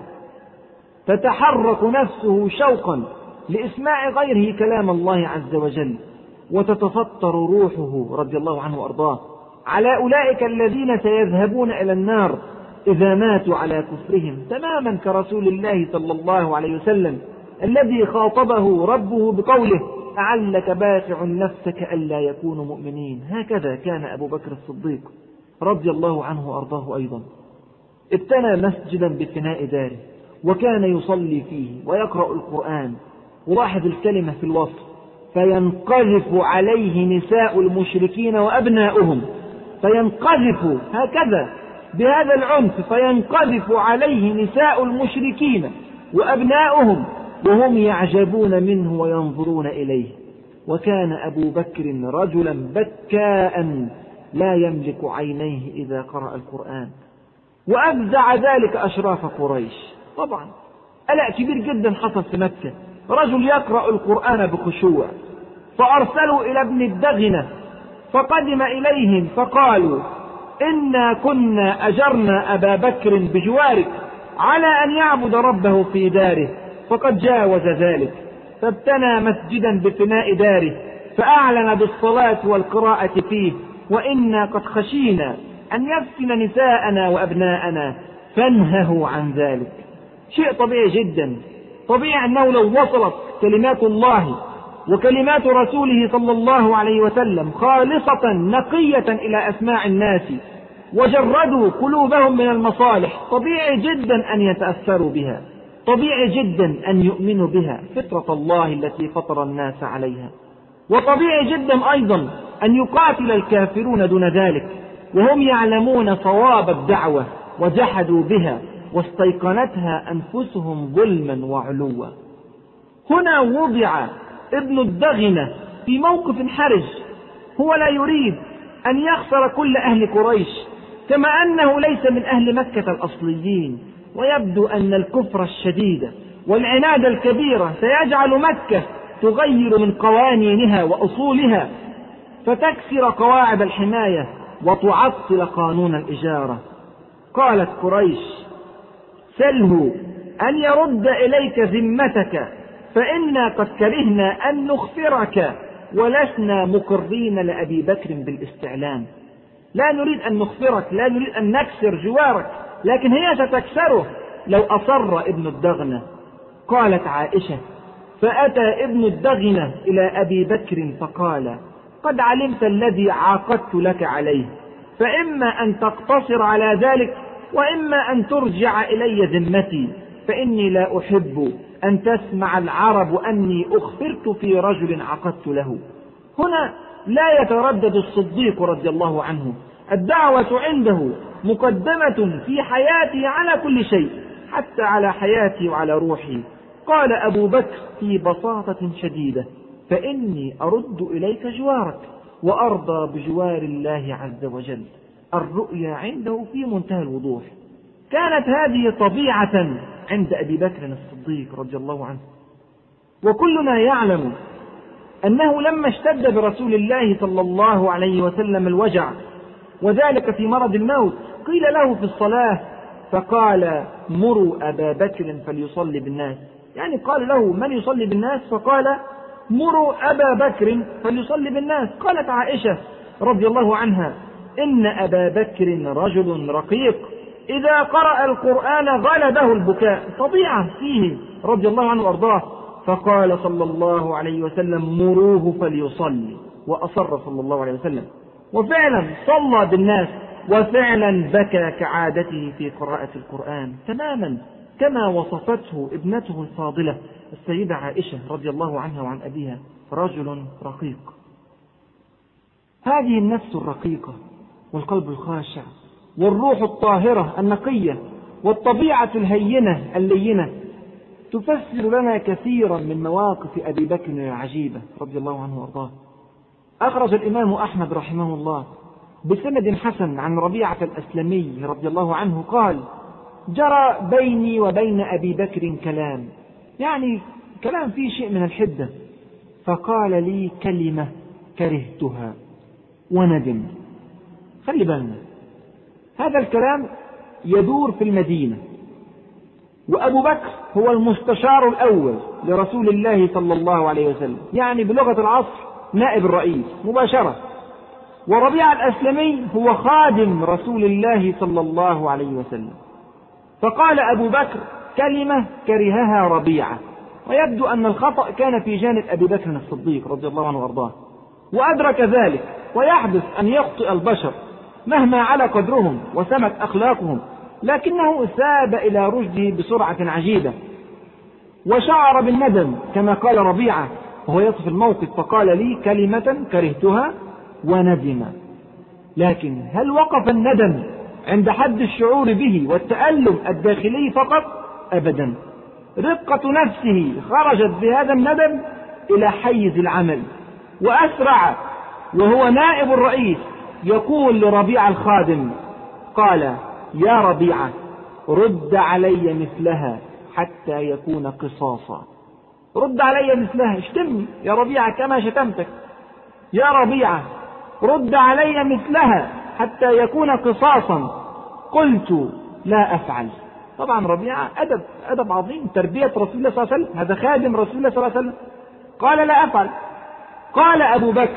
Speaker 1: تتحرك نفسه شوقا لإسماع غيره كلام الله عز وجل، وتتفطر روحه رضي الله عنه وأرضاه على أولئك الذين سيذهبون إلى النار إذا ماتوا على كفرهم، تماما كرسول الله صلى الله عليه وسلم الذي خاطبه ربه بقوله: لعلك باخع نفسك ألا يكونوا مؤمنين. هكذا كان أبو بكر الصديق رضي الله عنه وأرضاه أيضا، ابتنى مسجدا بفناء داره، وكان يصلي فيه ويقرأ القرآن. ولاحظ الكلمة في الوصف: فينقذف عليه نساء المشركين وأبناؤهم. فينقذف هكذا بهذا العنف، فينقذف عليه نساء المشركين وأبناؤهم وهم يعجبون منه وينظرون إليه. وكان أبو بكر رجلا بكاء لا يملك عينيه إذا قرأ القرآن، وأفزع ذلك أشراف قريش. طبعا قلق كبير جدا حصل في مكة، رجل يقرأ القرآن بخشوع، فأرسلوا إلى ابن الدغنة فقدم إليهم فقالوا: إنا كنا أجرنا أبا بكر بجوارك على أن يعبد ربه في داره، فقد جاوز ذلك، فابتنى مسجدا بفناء داره، فأعلن بالصلاة والقراءة فيه، وإنا قد خشينا أن يفتن نساءنا وأبناءنا فانهه عن ذلك. شيء طبيعي جدا، طبيعي أنه لو وصلت كلمات الله وكلمات رسوله صلى الله عليه وسلم خالصة نقية إلى أسماع الناس وجردوا قلوبهم من المصالح، طبيعي جدا أن يتأثروا بها، طبيعي جدا أن يؤمنوا بها، فطرة الله التي فطر الناس عليها. وطبيعي جدا أيضا أن يقاتل الكافرون دون ذلك وهم يعلمون صواب الدعوة وجحدوا بها واستيقنتها أنفسهم ظلما وعلوا. هنا وضع ابن الدغنة في موقف حرج، هو لا يريد أن يخسر كل أهل قريش، كما أنه ليس من أهل مكة الأصليين، ويبدو أن الكفر الشديد والعناد الكبير سيجعل مكة تغير من قوانينها وأصولها، فتكسر قواعد الحماية وتعطل قانون الإجارة. قالت قريش: سله أن يرد إليك ذمتك، فإنا قد كرهنا أن نخفرك ولسنا مقرين لأبي بكر بالاستعلام. لا نريد أن نخفرك، لا نريد أن نكسر جوارك، لكن هي ستكسره لو أصر ابن الدغنة. قالت عائشة: فأتى ابن الدغنة إلى أبي بكر فقال: قد علمت الذي عاقدت لك عليه، فإما أن تقتصر على ذلك وإما أن ترجع إلي ذمتي، فإني لا أحب أن تسمع العرب أني أخفرت في رجل عقدت له. هنا لا يتردد الصديق رضي الله عنه الدعوة عنده مقدمة في حياته على كل شيء، حتى على حياتي وعلى روحي. قال أبو بكر في بساطة شديدة: فإني أرد إليك جوارك وأرضى بجوار الله عز وجل. الرؤيا عنده في منتهى الوضوح. كانت هذه طبيعة عند أبي بكر الصديق رضي الله عنه. وكلنا يعلم أنه لما اشتد برسول الله صلى الله عليه وسلم الوجع، وذلك في مرض الموت، قيل له في الصلاة فقال: مروا أبا بكر فليصلي بالناس. يعني قال له: من يصلي بالناس؟ فقال: مروا أبا بكر فليصلي بالناس. قالت عائشة رضي الله عنها: إن أبا بكر رجل رقيق إذا قرأ القرآن غلبه البكاء، طبيعة فيه رضي الله عنه وأرضاه. فقال صلى الله عليه وسلم: مروه فليصلي. وأصر صلى الله عليه وسلم، وفعلا صلى بالناس، وفعلا بكى كعادته في قراءة القرآن تماما كما وصفته ابنته الفاضلة السيدة عائشة رضي الله عنها وعن أبيها: رجل رقيق. هذه النفس الرقيقة والقلب الخاشع والروح الطاهرة النقية والطبيعة الهينة اللينة تفسر لنا كثيرا من مواقف أبي بكر العجيبة رضي الله عنه وارضاه. أخرج الإمام أحمد رحمه الله بسند حسن عن ربيعة الأسلمي رضي الله عنه قال: جرى بيني وبين أبي بكر كلام، يعني كلام فيه شيء من الحدة، فقال لي كلمة كرهتها وندم. خلي بالنا، هذا الكلام يدور في المدينة، وأبو بكر هو المستشار الأول لرسول الله صلى الله عليه وسلم، يعني بلغة العصر نائب الرئيس مباشرة، وربيعة الأسلمي هو خادم رسول الله صلى الله عليه وسلم. فقال أبو بكر كلمة كرهها ربيعة، ويبدو أن الخطأ كان في جانب أبي بكر الصديق رضي الله عنه وأرضاه، وأدرك ذلك. ويحدث أن يخطئ البشر مهما على قدرهم وسمت أخلاقهم، لكنه ثاب إلى رشده بسرعة عجيبة، وشعر بالندم كما قال ربيعة وهو يصف الموقف: فقال لي كلمة كرهتها وندم. لكن هل وقف الندم عند حد الشعور به والتألم الداخلي فقط؟ أبدا. رقة نفسه خرجت بهذا الندم إلى حيز العمل، وأسرع وهو نائب الرئيس يقول لربيعة الخادم، قال: يا ربيعة رد علي مثلها حتى يكون قصاصا. رد علي مثلها، اشتمني يا ربيعة كما شتمتك، يا ربيعة رد علي مثلها حتى يكون قصاصا. قلت: لا أفعل. طبعا ربيعة أدب عظيم، تربية رسول الله صلى الله عليه وسلم، هذا خادم رسول الله صلى الله عليه وسلم. قال: لا أفعل. قال أبو بكر: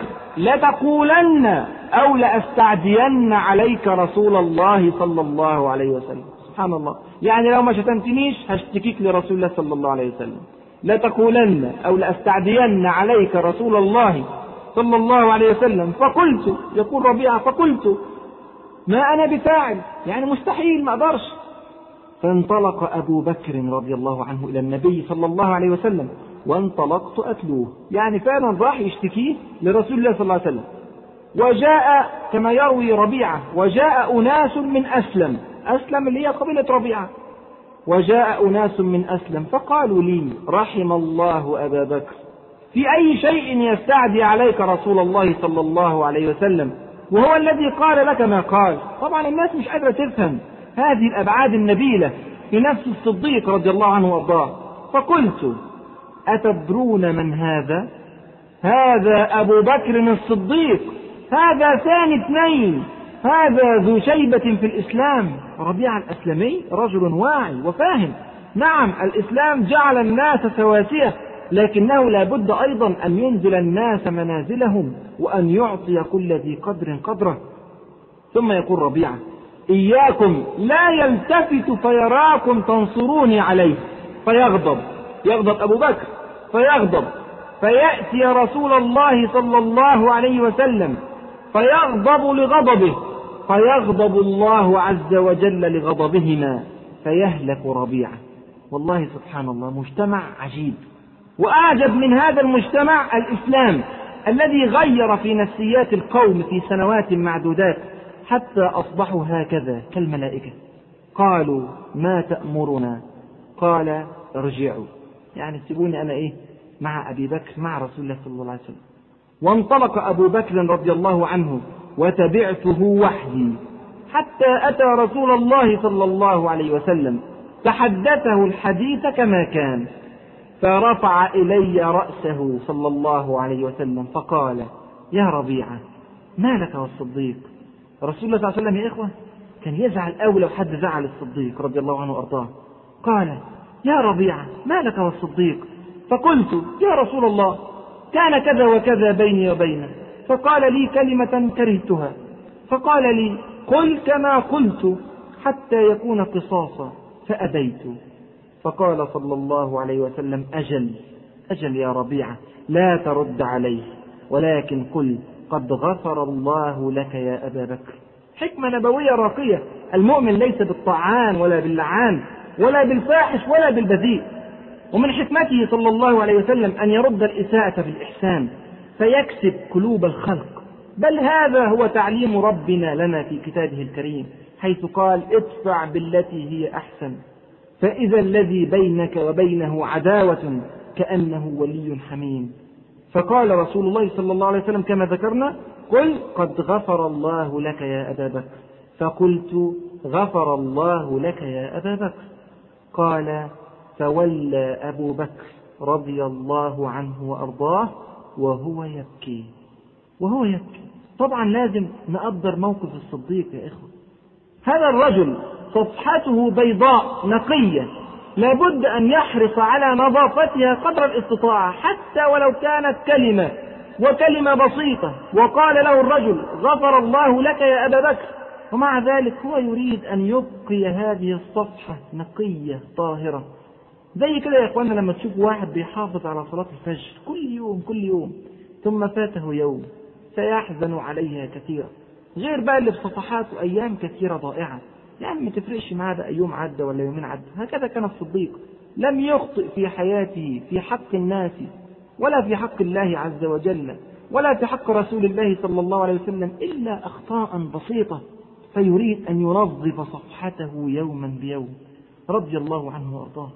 Speaker 1: لتقولن أو لأستعدين عليك رسول الله صلى الله عليه وسلم. سبحان الله، يعني لو ما شتمتنيش هشتكيك لرسول الله صلى الله عليه وسلم. لتقولن أو لأستعدين عليك رسول الله صلى الله عليه وسلم. فقلت، يقول ربيعة، فقلت: ما أنا بفاعل، يعني مستحيل، ما أقدرش. فانطلق أبو بكر رضي الله عنه إلى النبي صلى الله عليه وسلم، وانطلقت أتلوه، يعني فعلا راح يشتكيه لرسول الله صلى الله عليه وسلم. وجاء كما يروي ربيعة، وجاء أناس من أسلم اللي هي قبيلة ربيعة، وجاء أناس من أسلم فقالوا لي: رحم الله أبا بكر، في أي شيء يستعدي عليك رسول الله صلى الله عليه وسلم وهو الذي قال لك ما قال. طبعا الناس مش قادرة تفهم هذه الأبعاد النبيلة في نفس الصديق رضي الله عنه وارضاه. فقلت: أتدرون من هذا؟ هذا أبو بكر الصديق، هذا ثاني اثنين، هذا ذو شيبة في الإسلام. ربيعة الأسلمي رجل واعي وفاهم. نعم، الإسلام جعل الناس سواسية، لكنه لا بد أيضا أن ينزل الناس منازلهم وأن يعطي كل ذي قدر قدره. ثم يقول ربيعة: إياكم لا يلتفت فيراكم تنصروني عليه. فيغضب أبو بكر، فيغضب، فيأتي رسول الله صلى الله عليه وسلم فيغضب لغضبه، فيغضب الله عز وجل لغضبهما، فيهلك ربيعة. والله سبحان الله، مجتمع عجيب. وأعجب من هذا المجتمع الإسلام الذي غير في نفسيات القوم في سنوات معدودات، حتى أصبحوا هكذا كالملائكة. قالوا ما تأمرنا؟ قال ارجعوا، يعني سيبوني أنا مع أبي بكر مع رسول الله صلى الله عليه وسلم. وانطلق أبو بكر رضي الله عنه وتبعته وحدي حتى أتى رسول الله صلى الله عليه وسلم فحدثه الحديث كما كان، فرفع إلي رأسه صلى الله عليه وسلم فقال يا ربيعة ما لك والصديق؟ رسول الله صلى الله عليه وسلم يا إخوة كان يزعل أول لو حد زعل الصديق رضي الله عنه وأرضاه. قال يا ربيعة ما لك والصديق؟ فقلت يا رسول الله كان كذا وكذا بيني وبينه، فقال لي كلمة كرهتها، فقال لي قل كما قلت حتى يكون قصاصا، فأبيت. فقال صلى الله عليه وسلم أجل يا ربيعة لا ترد عليه، ولكن قل قد غفر الله لك يا أبا بكر. حكمة نبوية راقية. المؤمن ليس بالطعان ولا باللعان ولا بالفاحش ولا بالبذيء. ومن حكمته صلى الله عليه وسلم أن يرد الإساءة بالإحسان فيكسب قلوب الخلق. بل هذا هو تعليم ربنا لنا في كتابه الكريم، حيث قال ادفع بالتي هي أحسن فإذا الذي بينك وبينه عداوة كأنه ولي حميم. فقال رسول الله صلى الله عليه وسلم كما ذكرنا قل قد غفر الله لك يا أبا بكر، فقلت غفر الله لك يا أبا بكر. قال فولى أبو بكر رضي الله عنه وأرضاه وهو يبكي. طبعا لازم نقدر موقف الصديق يا إخوة. هذا الرجل صفحته بيضاء نقية، لابد أن يحرص على نظافتها قدر الاستطاعة حتى ولو كانت كلمة وكلمة بسيطة. وقال له الرجل غفر الله لك يا أبا بكر، ومع ذلك هو يريد أن يبقي هذه الصفحة نقية طاهرة. زي كده يا إخوانا لما تشوف واحد بيحافظ على صلاة الفجر كل يوم ثم فاته يوم سيحزن عليها كثيرا، غير بقى اللي بصفحاته أيام كثيرة ضائعة، يعني ما تفرقش معاه ده يوم عدى ولا يومين عدى. هكذا كان الصديق، لم يخطئ في حياته في حق الناس ولا في حق الله عز وجل ولا في حق رسول الله صلى الله عليه وسلم إلا أخطاء بسيطة، فيريد أن ينظف صفحته يوما بيوم رضي الله عنه وأرضاه.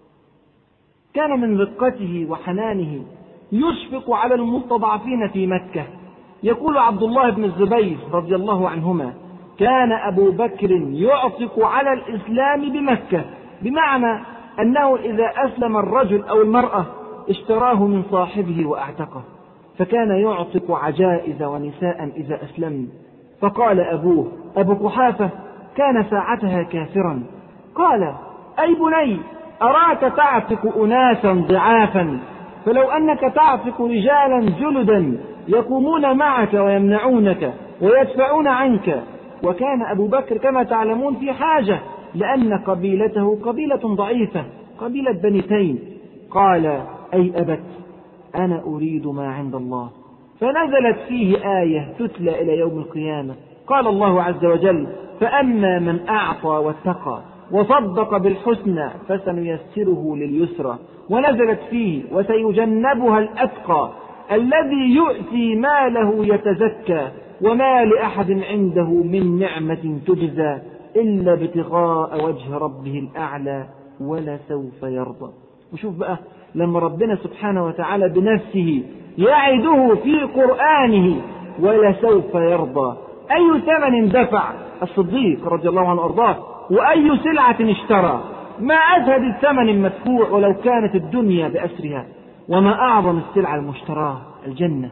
Speaker 1: كان من رقته وحنانه يشفق على المستضعفين في مكة. يقول عبد الله بن الزبير رضي الله عنهما كان أبو بكر يعتق على الإسلام بمكة، بمعنى أنه إذا أسلم الرجل أو المرأة اشتراه من صاحبه وأعتقه، فكان يعتق عجائز ونساء إذا أسلم. فقال أبوه أبو قحافة كان ساعتها كافرا، قال أي بني أراك تعتق أناسا ضعافا، فلو أنك تعتق رجالا جلدا يقومون معك ويمنعونك ويدفعون عنك. وكان أبو بكر كما تعلمون في حاجة، لأن قبيلته قبيلة ضعيفة، قبيلة بني تيم. قال أي أبت أنا أريد ما عند الله، فنزلت فيه آية تتلى إلى يوم القيامة. قال الله عز وجل فأما من أعطى واتقى وصدق بالحسنى فسنيسره لليسرى. ونزلت فيه وسيجنبها الأتقى الذي يؤتي ماله يتزكى وما لأحد عنده من نعمة تجزى إلا ابتغاء وجه ربه الأعلى ولسوف يرضى. وشوف بقى لما ربنا سبحانه وتعالى بنفسه يعده في قرآنه ولسوف يرضى، أي ثمن دفع الصديق رضي الله عنه وأرضاه وأي سلعة اشترى، ما أزهد الثمن المدفوع ولو كانت الدنيا بأسرها، وما أعظم السلعة المشتراة الجنة.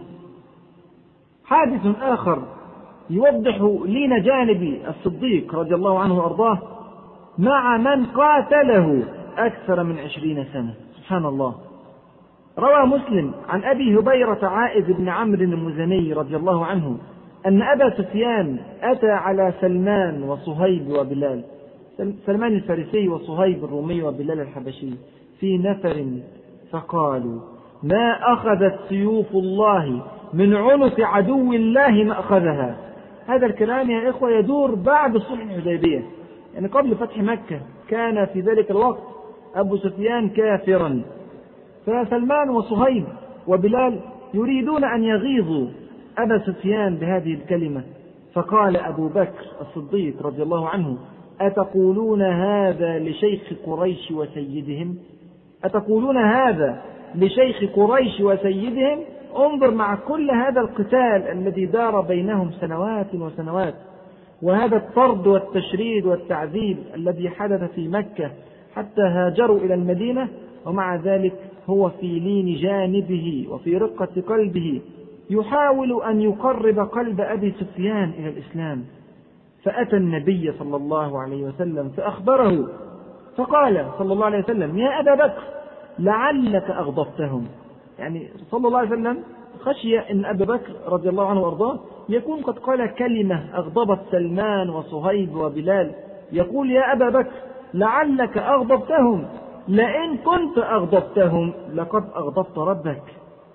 Speaker 1: حادث آخر يوضح لنا جانب الصديق رضي الله عنه وأرضاه مع من قاتله أكثر من 20 سنة. سبحان الله. روى مسلم عن أبي هبيرة عائذ بن عمرو المزني رضي الله عنه أن أبا سفيان أتى على سلمان وصهيب وبلال، سلمان الفارسي وصهيب الرومي وبلال الحبشي في نفر، فقالوا ما أخذت سيوف الله من عنق عدو الله ما أخذها. هذا الكلام يا إخوة يدور بعد صلح الحديبية، يعني قبل فتح مكة كان في ذلك الوقت أبو سفيان كافرا، فسلمان وصهيب وبلال يريدون أن يغيظوا أبا سفيان بهذه الكلمة، فقال أبو بكر الصديق رضي الله عنه: أتقولون هذا لشيخ قريش وسيدهم؟ أتقولون هذا لشيخ قريش وسيدهم؟ انظر مع كل هذا القتال الذي دار بينهم سنوات وسنوات، وهذا الطرد والتشريد والتعذيب الذي حدث في مكة حتى هاجروا إلى المدينة، ومع ذلك هو في لين جانبه وفي رقة قلبه يحاول أن يقرب قلب أبي سفيان إلى الإسلام. فأتى النبي صلى الله عليه وسلم فأخبره، فقال صلى الله عليه وسلم: يا أبا بكر لعلك أغضبتهم. يعني صلى الله عليه وسلم خشي أن أبا بكر رضي الله عنه وأرضاه يكون قد قال كلمة أغضبت سلمان وصهيب وبلال، يقول: يا أبا بكر لعلك أغضبتهم، لئن كنت أغضبتهم لقد أغضبت ربك.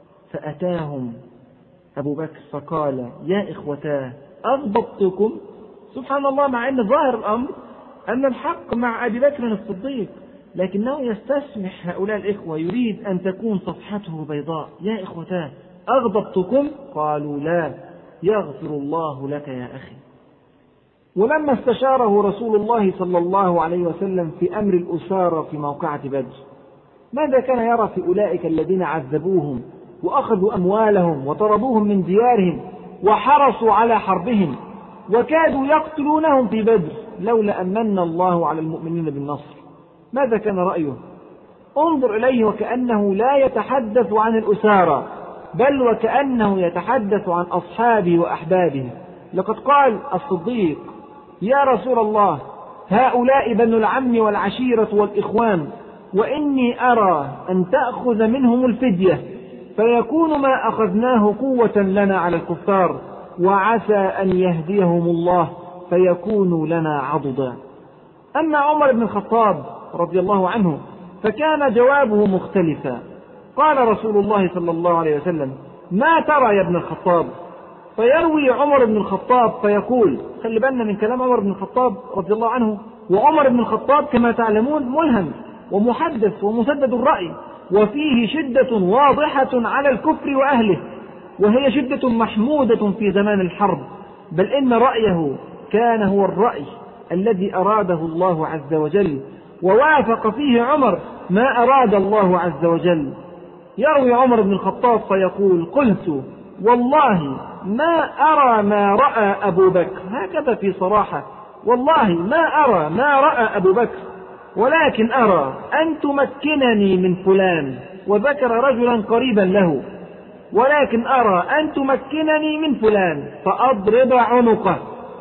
Speaker 1: فأتاهم أبو بكر فقال: يا إخوتاه أغضبتكم؟ سبحان الله، مع أن ظاهر الأمر أن الحق مع أبي بكر الصديق، لكنه يستسمح هؤلاء الإخوة، يريد أن تكون صفحته بيضاء. يا إخوتاه أغضبتكم؟ قالوا: لا، يغفر الله لك يا أخي. ولما استشاره رسول الله صلى الله عليه وسلم في أمر الأسارة في موقعة بدر، ماذا كان يرى في أولئك الذين عذبوهم وأخذوا أموالهم وطردوهم من ديارهم وحرصوا على حربهم وكادوا يقتلونهم في بدر لولا أن من الله على المؤمنين بالنصر؟ ماذا كان رأيه؟ انظر إليه وكأنه لا يتحدث عن الأسارة، بل وكأنه يتحدث عن أصحابه وأحبابه. لقد قال الصديق: يا رسول الله، هؤلاء بنو العم والعشيرة والإخوان، وإني أرى أن تأخذ منهم الفدية فيكون ما أخذناه قوة لنا على الكفار، وعسى أن يهديهم الله فيكونوا لنا عضدا. أما عمر بن الخطاب رضي الله عنه فكان جوابه مختلفا. قال رسول الله صلى الله عليه وسلم: ما ترى يا ابن الخطاب؟ فيروي عمر بن الخطاب فيقول، خلي بالنا من كلام عمر بن الخطاب رضي الله عنه، وعمر بن الخطاب كما تعلمون ملهم ومحدث ومسدد الرأي، وفيه شدة واضحة على الكفر وأهله، وهي شدة محمودة في زمان الحرب، بل إن رأيه كان هو الرأي الذي أراده الله عز وجل، ووافق فيه عمر ما أراد الله عز وجل. يروي عمر بن الخطاب فيقول: قلت والله ما أرى ما رأى أبو بكر، هكذا في صراحة، والله ما أرى ما رأى أبو بكر، ولكن أرى أن تمكنني من فلان، وذكر رجلا قريبا له، ولكن أرى أن تمكنني من فلان فأضرب عنقه،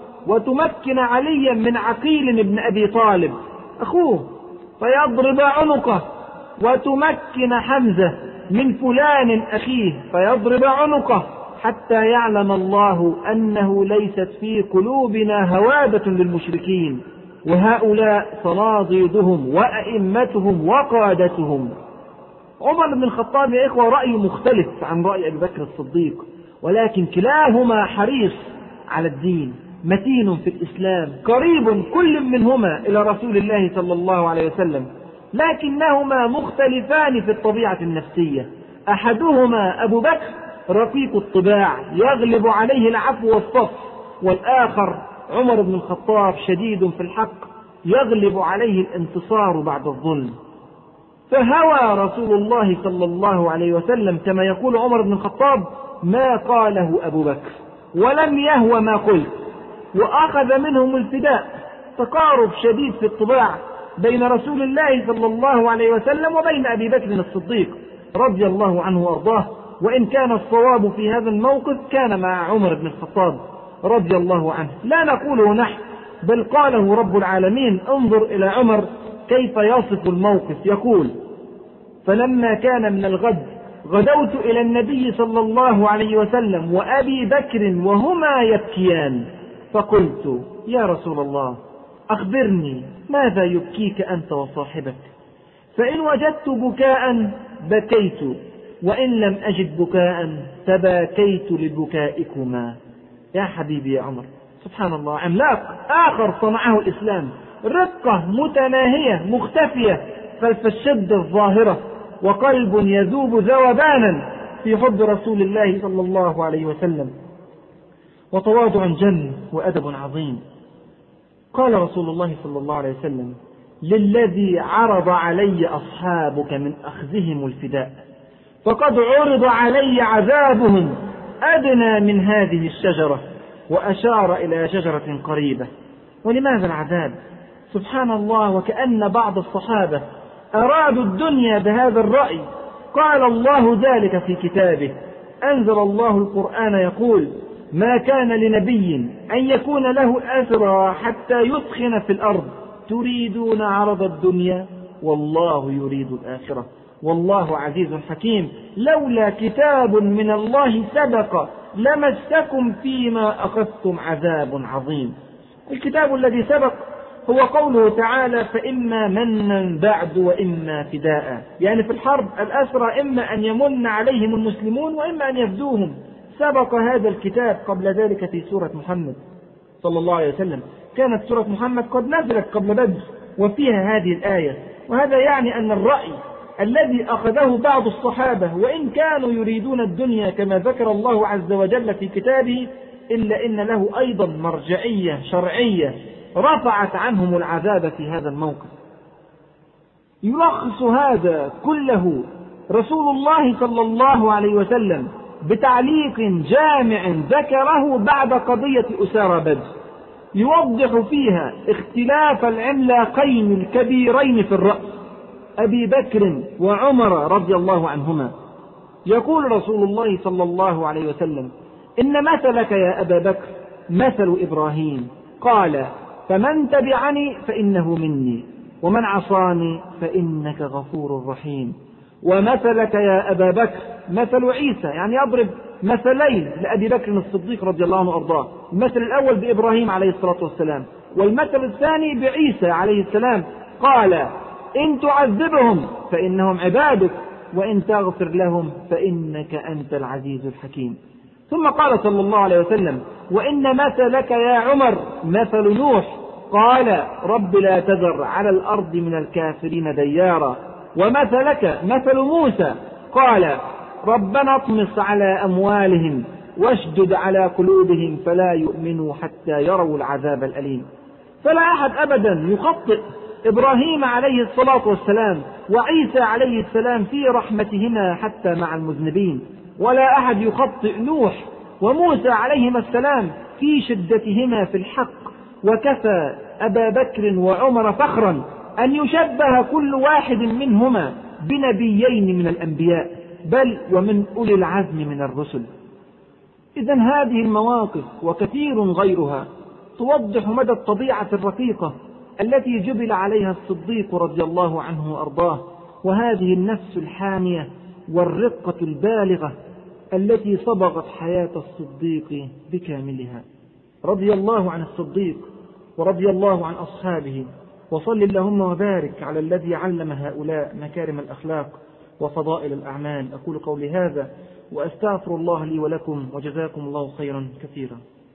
Speaker 1: وتمكن عليا من عقيل بن أبي طالب أخوه فيضرب عنقه، وتمكن حمزة من فلان أخيه فيضرب عنقه، حتى يعلم الله أنه ليست في قلوبنا هوادة للمشركين، وهؤلاء صناديدهم وأئمتهم وقادتهم. عمر بن الخطاب يا إخوة رأيه مختلف عن رأي أبي بكر الصديق، ولكن كلاهما حريص على الدين، متين في الإسلام، قريب كل منهما إلى رسول الله صلى الله عليه وسلم، لكنهما مختلفان في الطبيعة النفسية. أحدهما أبو بكر رقيق الطباع يغلب عليه العفو والصف، والآخر عمر بن الخطاب شديد في الحق يغلب عليه الانتصار بعد الظلم. فهوى رسول الله صلى الله عليه وسلم كما يقول عمر بن الخطاب ما قاله أبو بكر، ولم يهوى ما قلت، وأخذ منهم الفداء. تقارب شديد في الطباع بين رسول الله صلى الله عليه وسلم وبين أبي بكر الصديق رضي الله عنه وأرضاه، وإن كان الصواب في هذا الموقف كان مع عمر بن الخطاب رضي الله عنه، لا نقوله نحن بل قاله رب العالمين. انظر إلى عمر كيف يصف الموقف، يقول: فلما كان من الغد غدوت إلى النبي صلى الله عليه وسلم وأبي بكر وهما يبكيان، فقلت: يا رسول الله، أخبرني ماذا يبكيك أنت وصاحبك؟ فإن وجدت بكاء بكيت، وإن لم أجد بكاء تباكيت لبكائكما. يا حبيبي يا عمر، سبحان الله، عملاق آخر صنعه الإسلام، رقة متناهية مختفية خلف الشدة الظاهرة، وقلب يذوب ذوبانا في حب رسول الله صلى الله عليه وسلم. وتواضع جل وأدب عظيم. قال رسول الله صلى الله عليه وسلم: للذي عرض علي أصحابك من أخذهم الفداء فقد عرض علي عذابهم أدنى من هذه الشجرة، وأشار إلى شجرة قريبة. ولماذا العذاب؟ سبحان الله، وكأن بعض الصحابة أرادوا الدنيا بهذا الرأي. قال الله ذلك في كتابه، أنزل الله القرآن يقول: ما كان لنبي أن يكون له أسرى حتى يثخن في الأرض تريدون عرض الدنيا والله يريد الآخرة والله عزيز حكيم، لولا كتاب من الله سبق لمسكم فيما أخذتم عذاب عظيم. الكتاب الذي سبق هو قوله تعالى: فإما منا بعد وإما فداء، يعني في الحرب الأسرى إما أن يمن عليهم المسلمون وإما أن يفدوهم. سبق هذا الكتاب قبل ذلك في سورة محمد صلى الله عليه وسلم. كانت سورة محمد قد نزلت قبل بدر وفيها هذه الآية. وهذا يعني أن الرأي الذي أخذه بعض الصحابة وإن كانوا يريدون الدنيا كما ذكر الله عز وجل في كتابه، إلا إن له أيضا مرجعية شرعية رفعت عنهم العذاب في هذا الموقف. يلخص هذا كله رسول الله صلى الله عليه وسلم بتعليق جامع ذكره بعد قضية أسارى بدر، يوضح فيها اختلاف العملاقين الكبيرين في الرأس أبي بكر وعمر رضي الله عنهما. يقول رسول الله صلى الله عليه وسلم: إن مثلك يا أبا بكر مثل إبراهيم، قال: فمن تبعني فإنه مني ومن عصاني فإنك غفور رحيم. ومثلك يا أبا بكر مثل عيسى، يعني يضرب مثلين لأبي بكر الصديق رضي الله عنه وأرضاه. المثل الأول بإبراهيم عليه الصلاة والسلام، والمثل الثاني بعيسى عليه السلام. قال: إن تعذبهم فإنهم عبادك وإن تغفر لهم فإنك أنت العزيز الحكيم. ثم قال صلى الله عليه وسلم: وإن مثلك يا عمر مثل نوح، قال: رب لا تذر على الأرض من الكافرين ديارا. ومثلك مثل موسى، قال: ربنا اطمس على أموالهم واشدد على قلوبهم فلا يؤمنوا حتى يروا العذاب الأليم. فلا أحد أبدا يخطئ إبراهيم عليه الصلاة والسلام وعيسى عليه السلام في رحمتهما حتى مع المذنبين، ولا أحد يخطئ نوح وموسى عليهما السلام في شدتهما في الحق. وكفى أبا بكر وعمر فخرا أن يشبه كل واحد منهما بنبيين من الأنبياء، بل ومن أولي العزم من الرسل. إذن هذه المواقف وكثير غيرها توضح مدى الطبيعة الرقيقة التي جبل عليها الصديق رضي الله عنه وأرضاه، وهذه النفس الحامية والرقة البالغة التي صبغت حياة الصديق بكاملها. رضي الله عن الصديق ورضي الله عن أصحابه، وصل اللهم وبارك على الذي علم هؤلاء مكارم الأخلاق وفضائل الأعمال. أقول قولي هذا وأستغفر الله لي ولكم، وجزاكم الله خيرا كثيرا.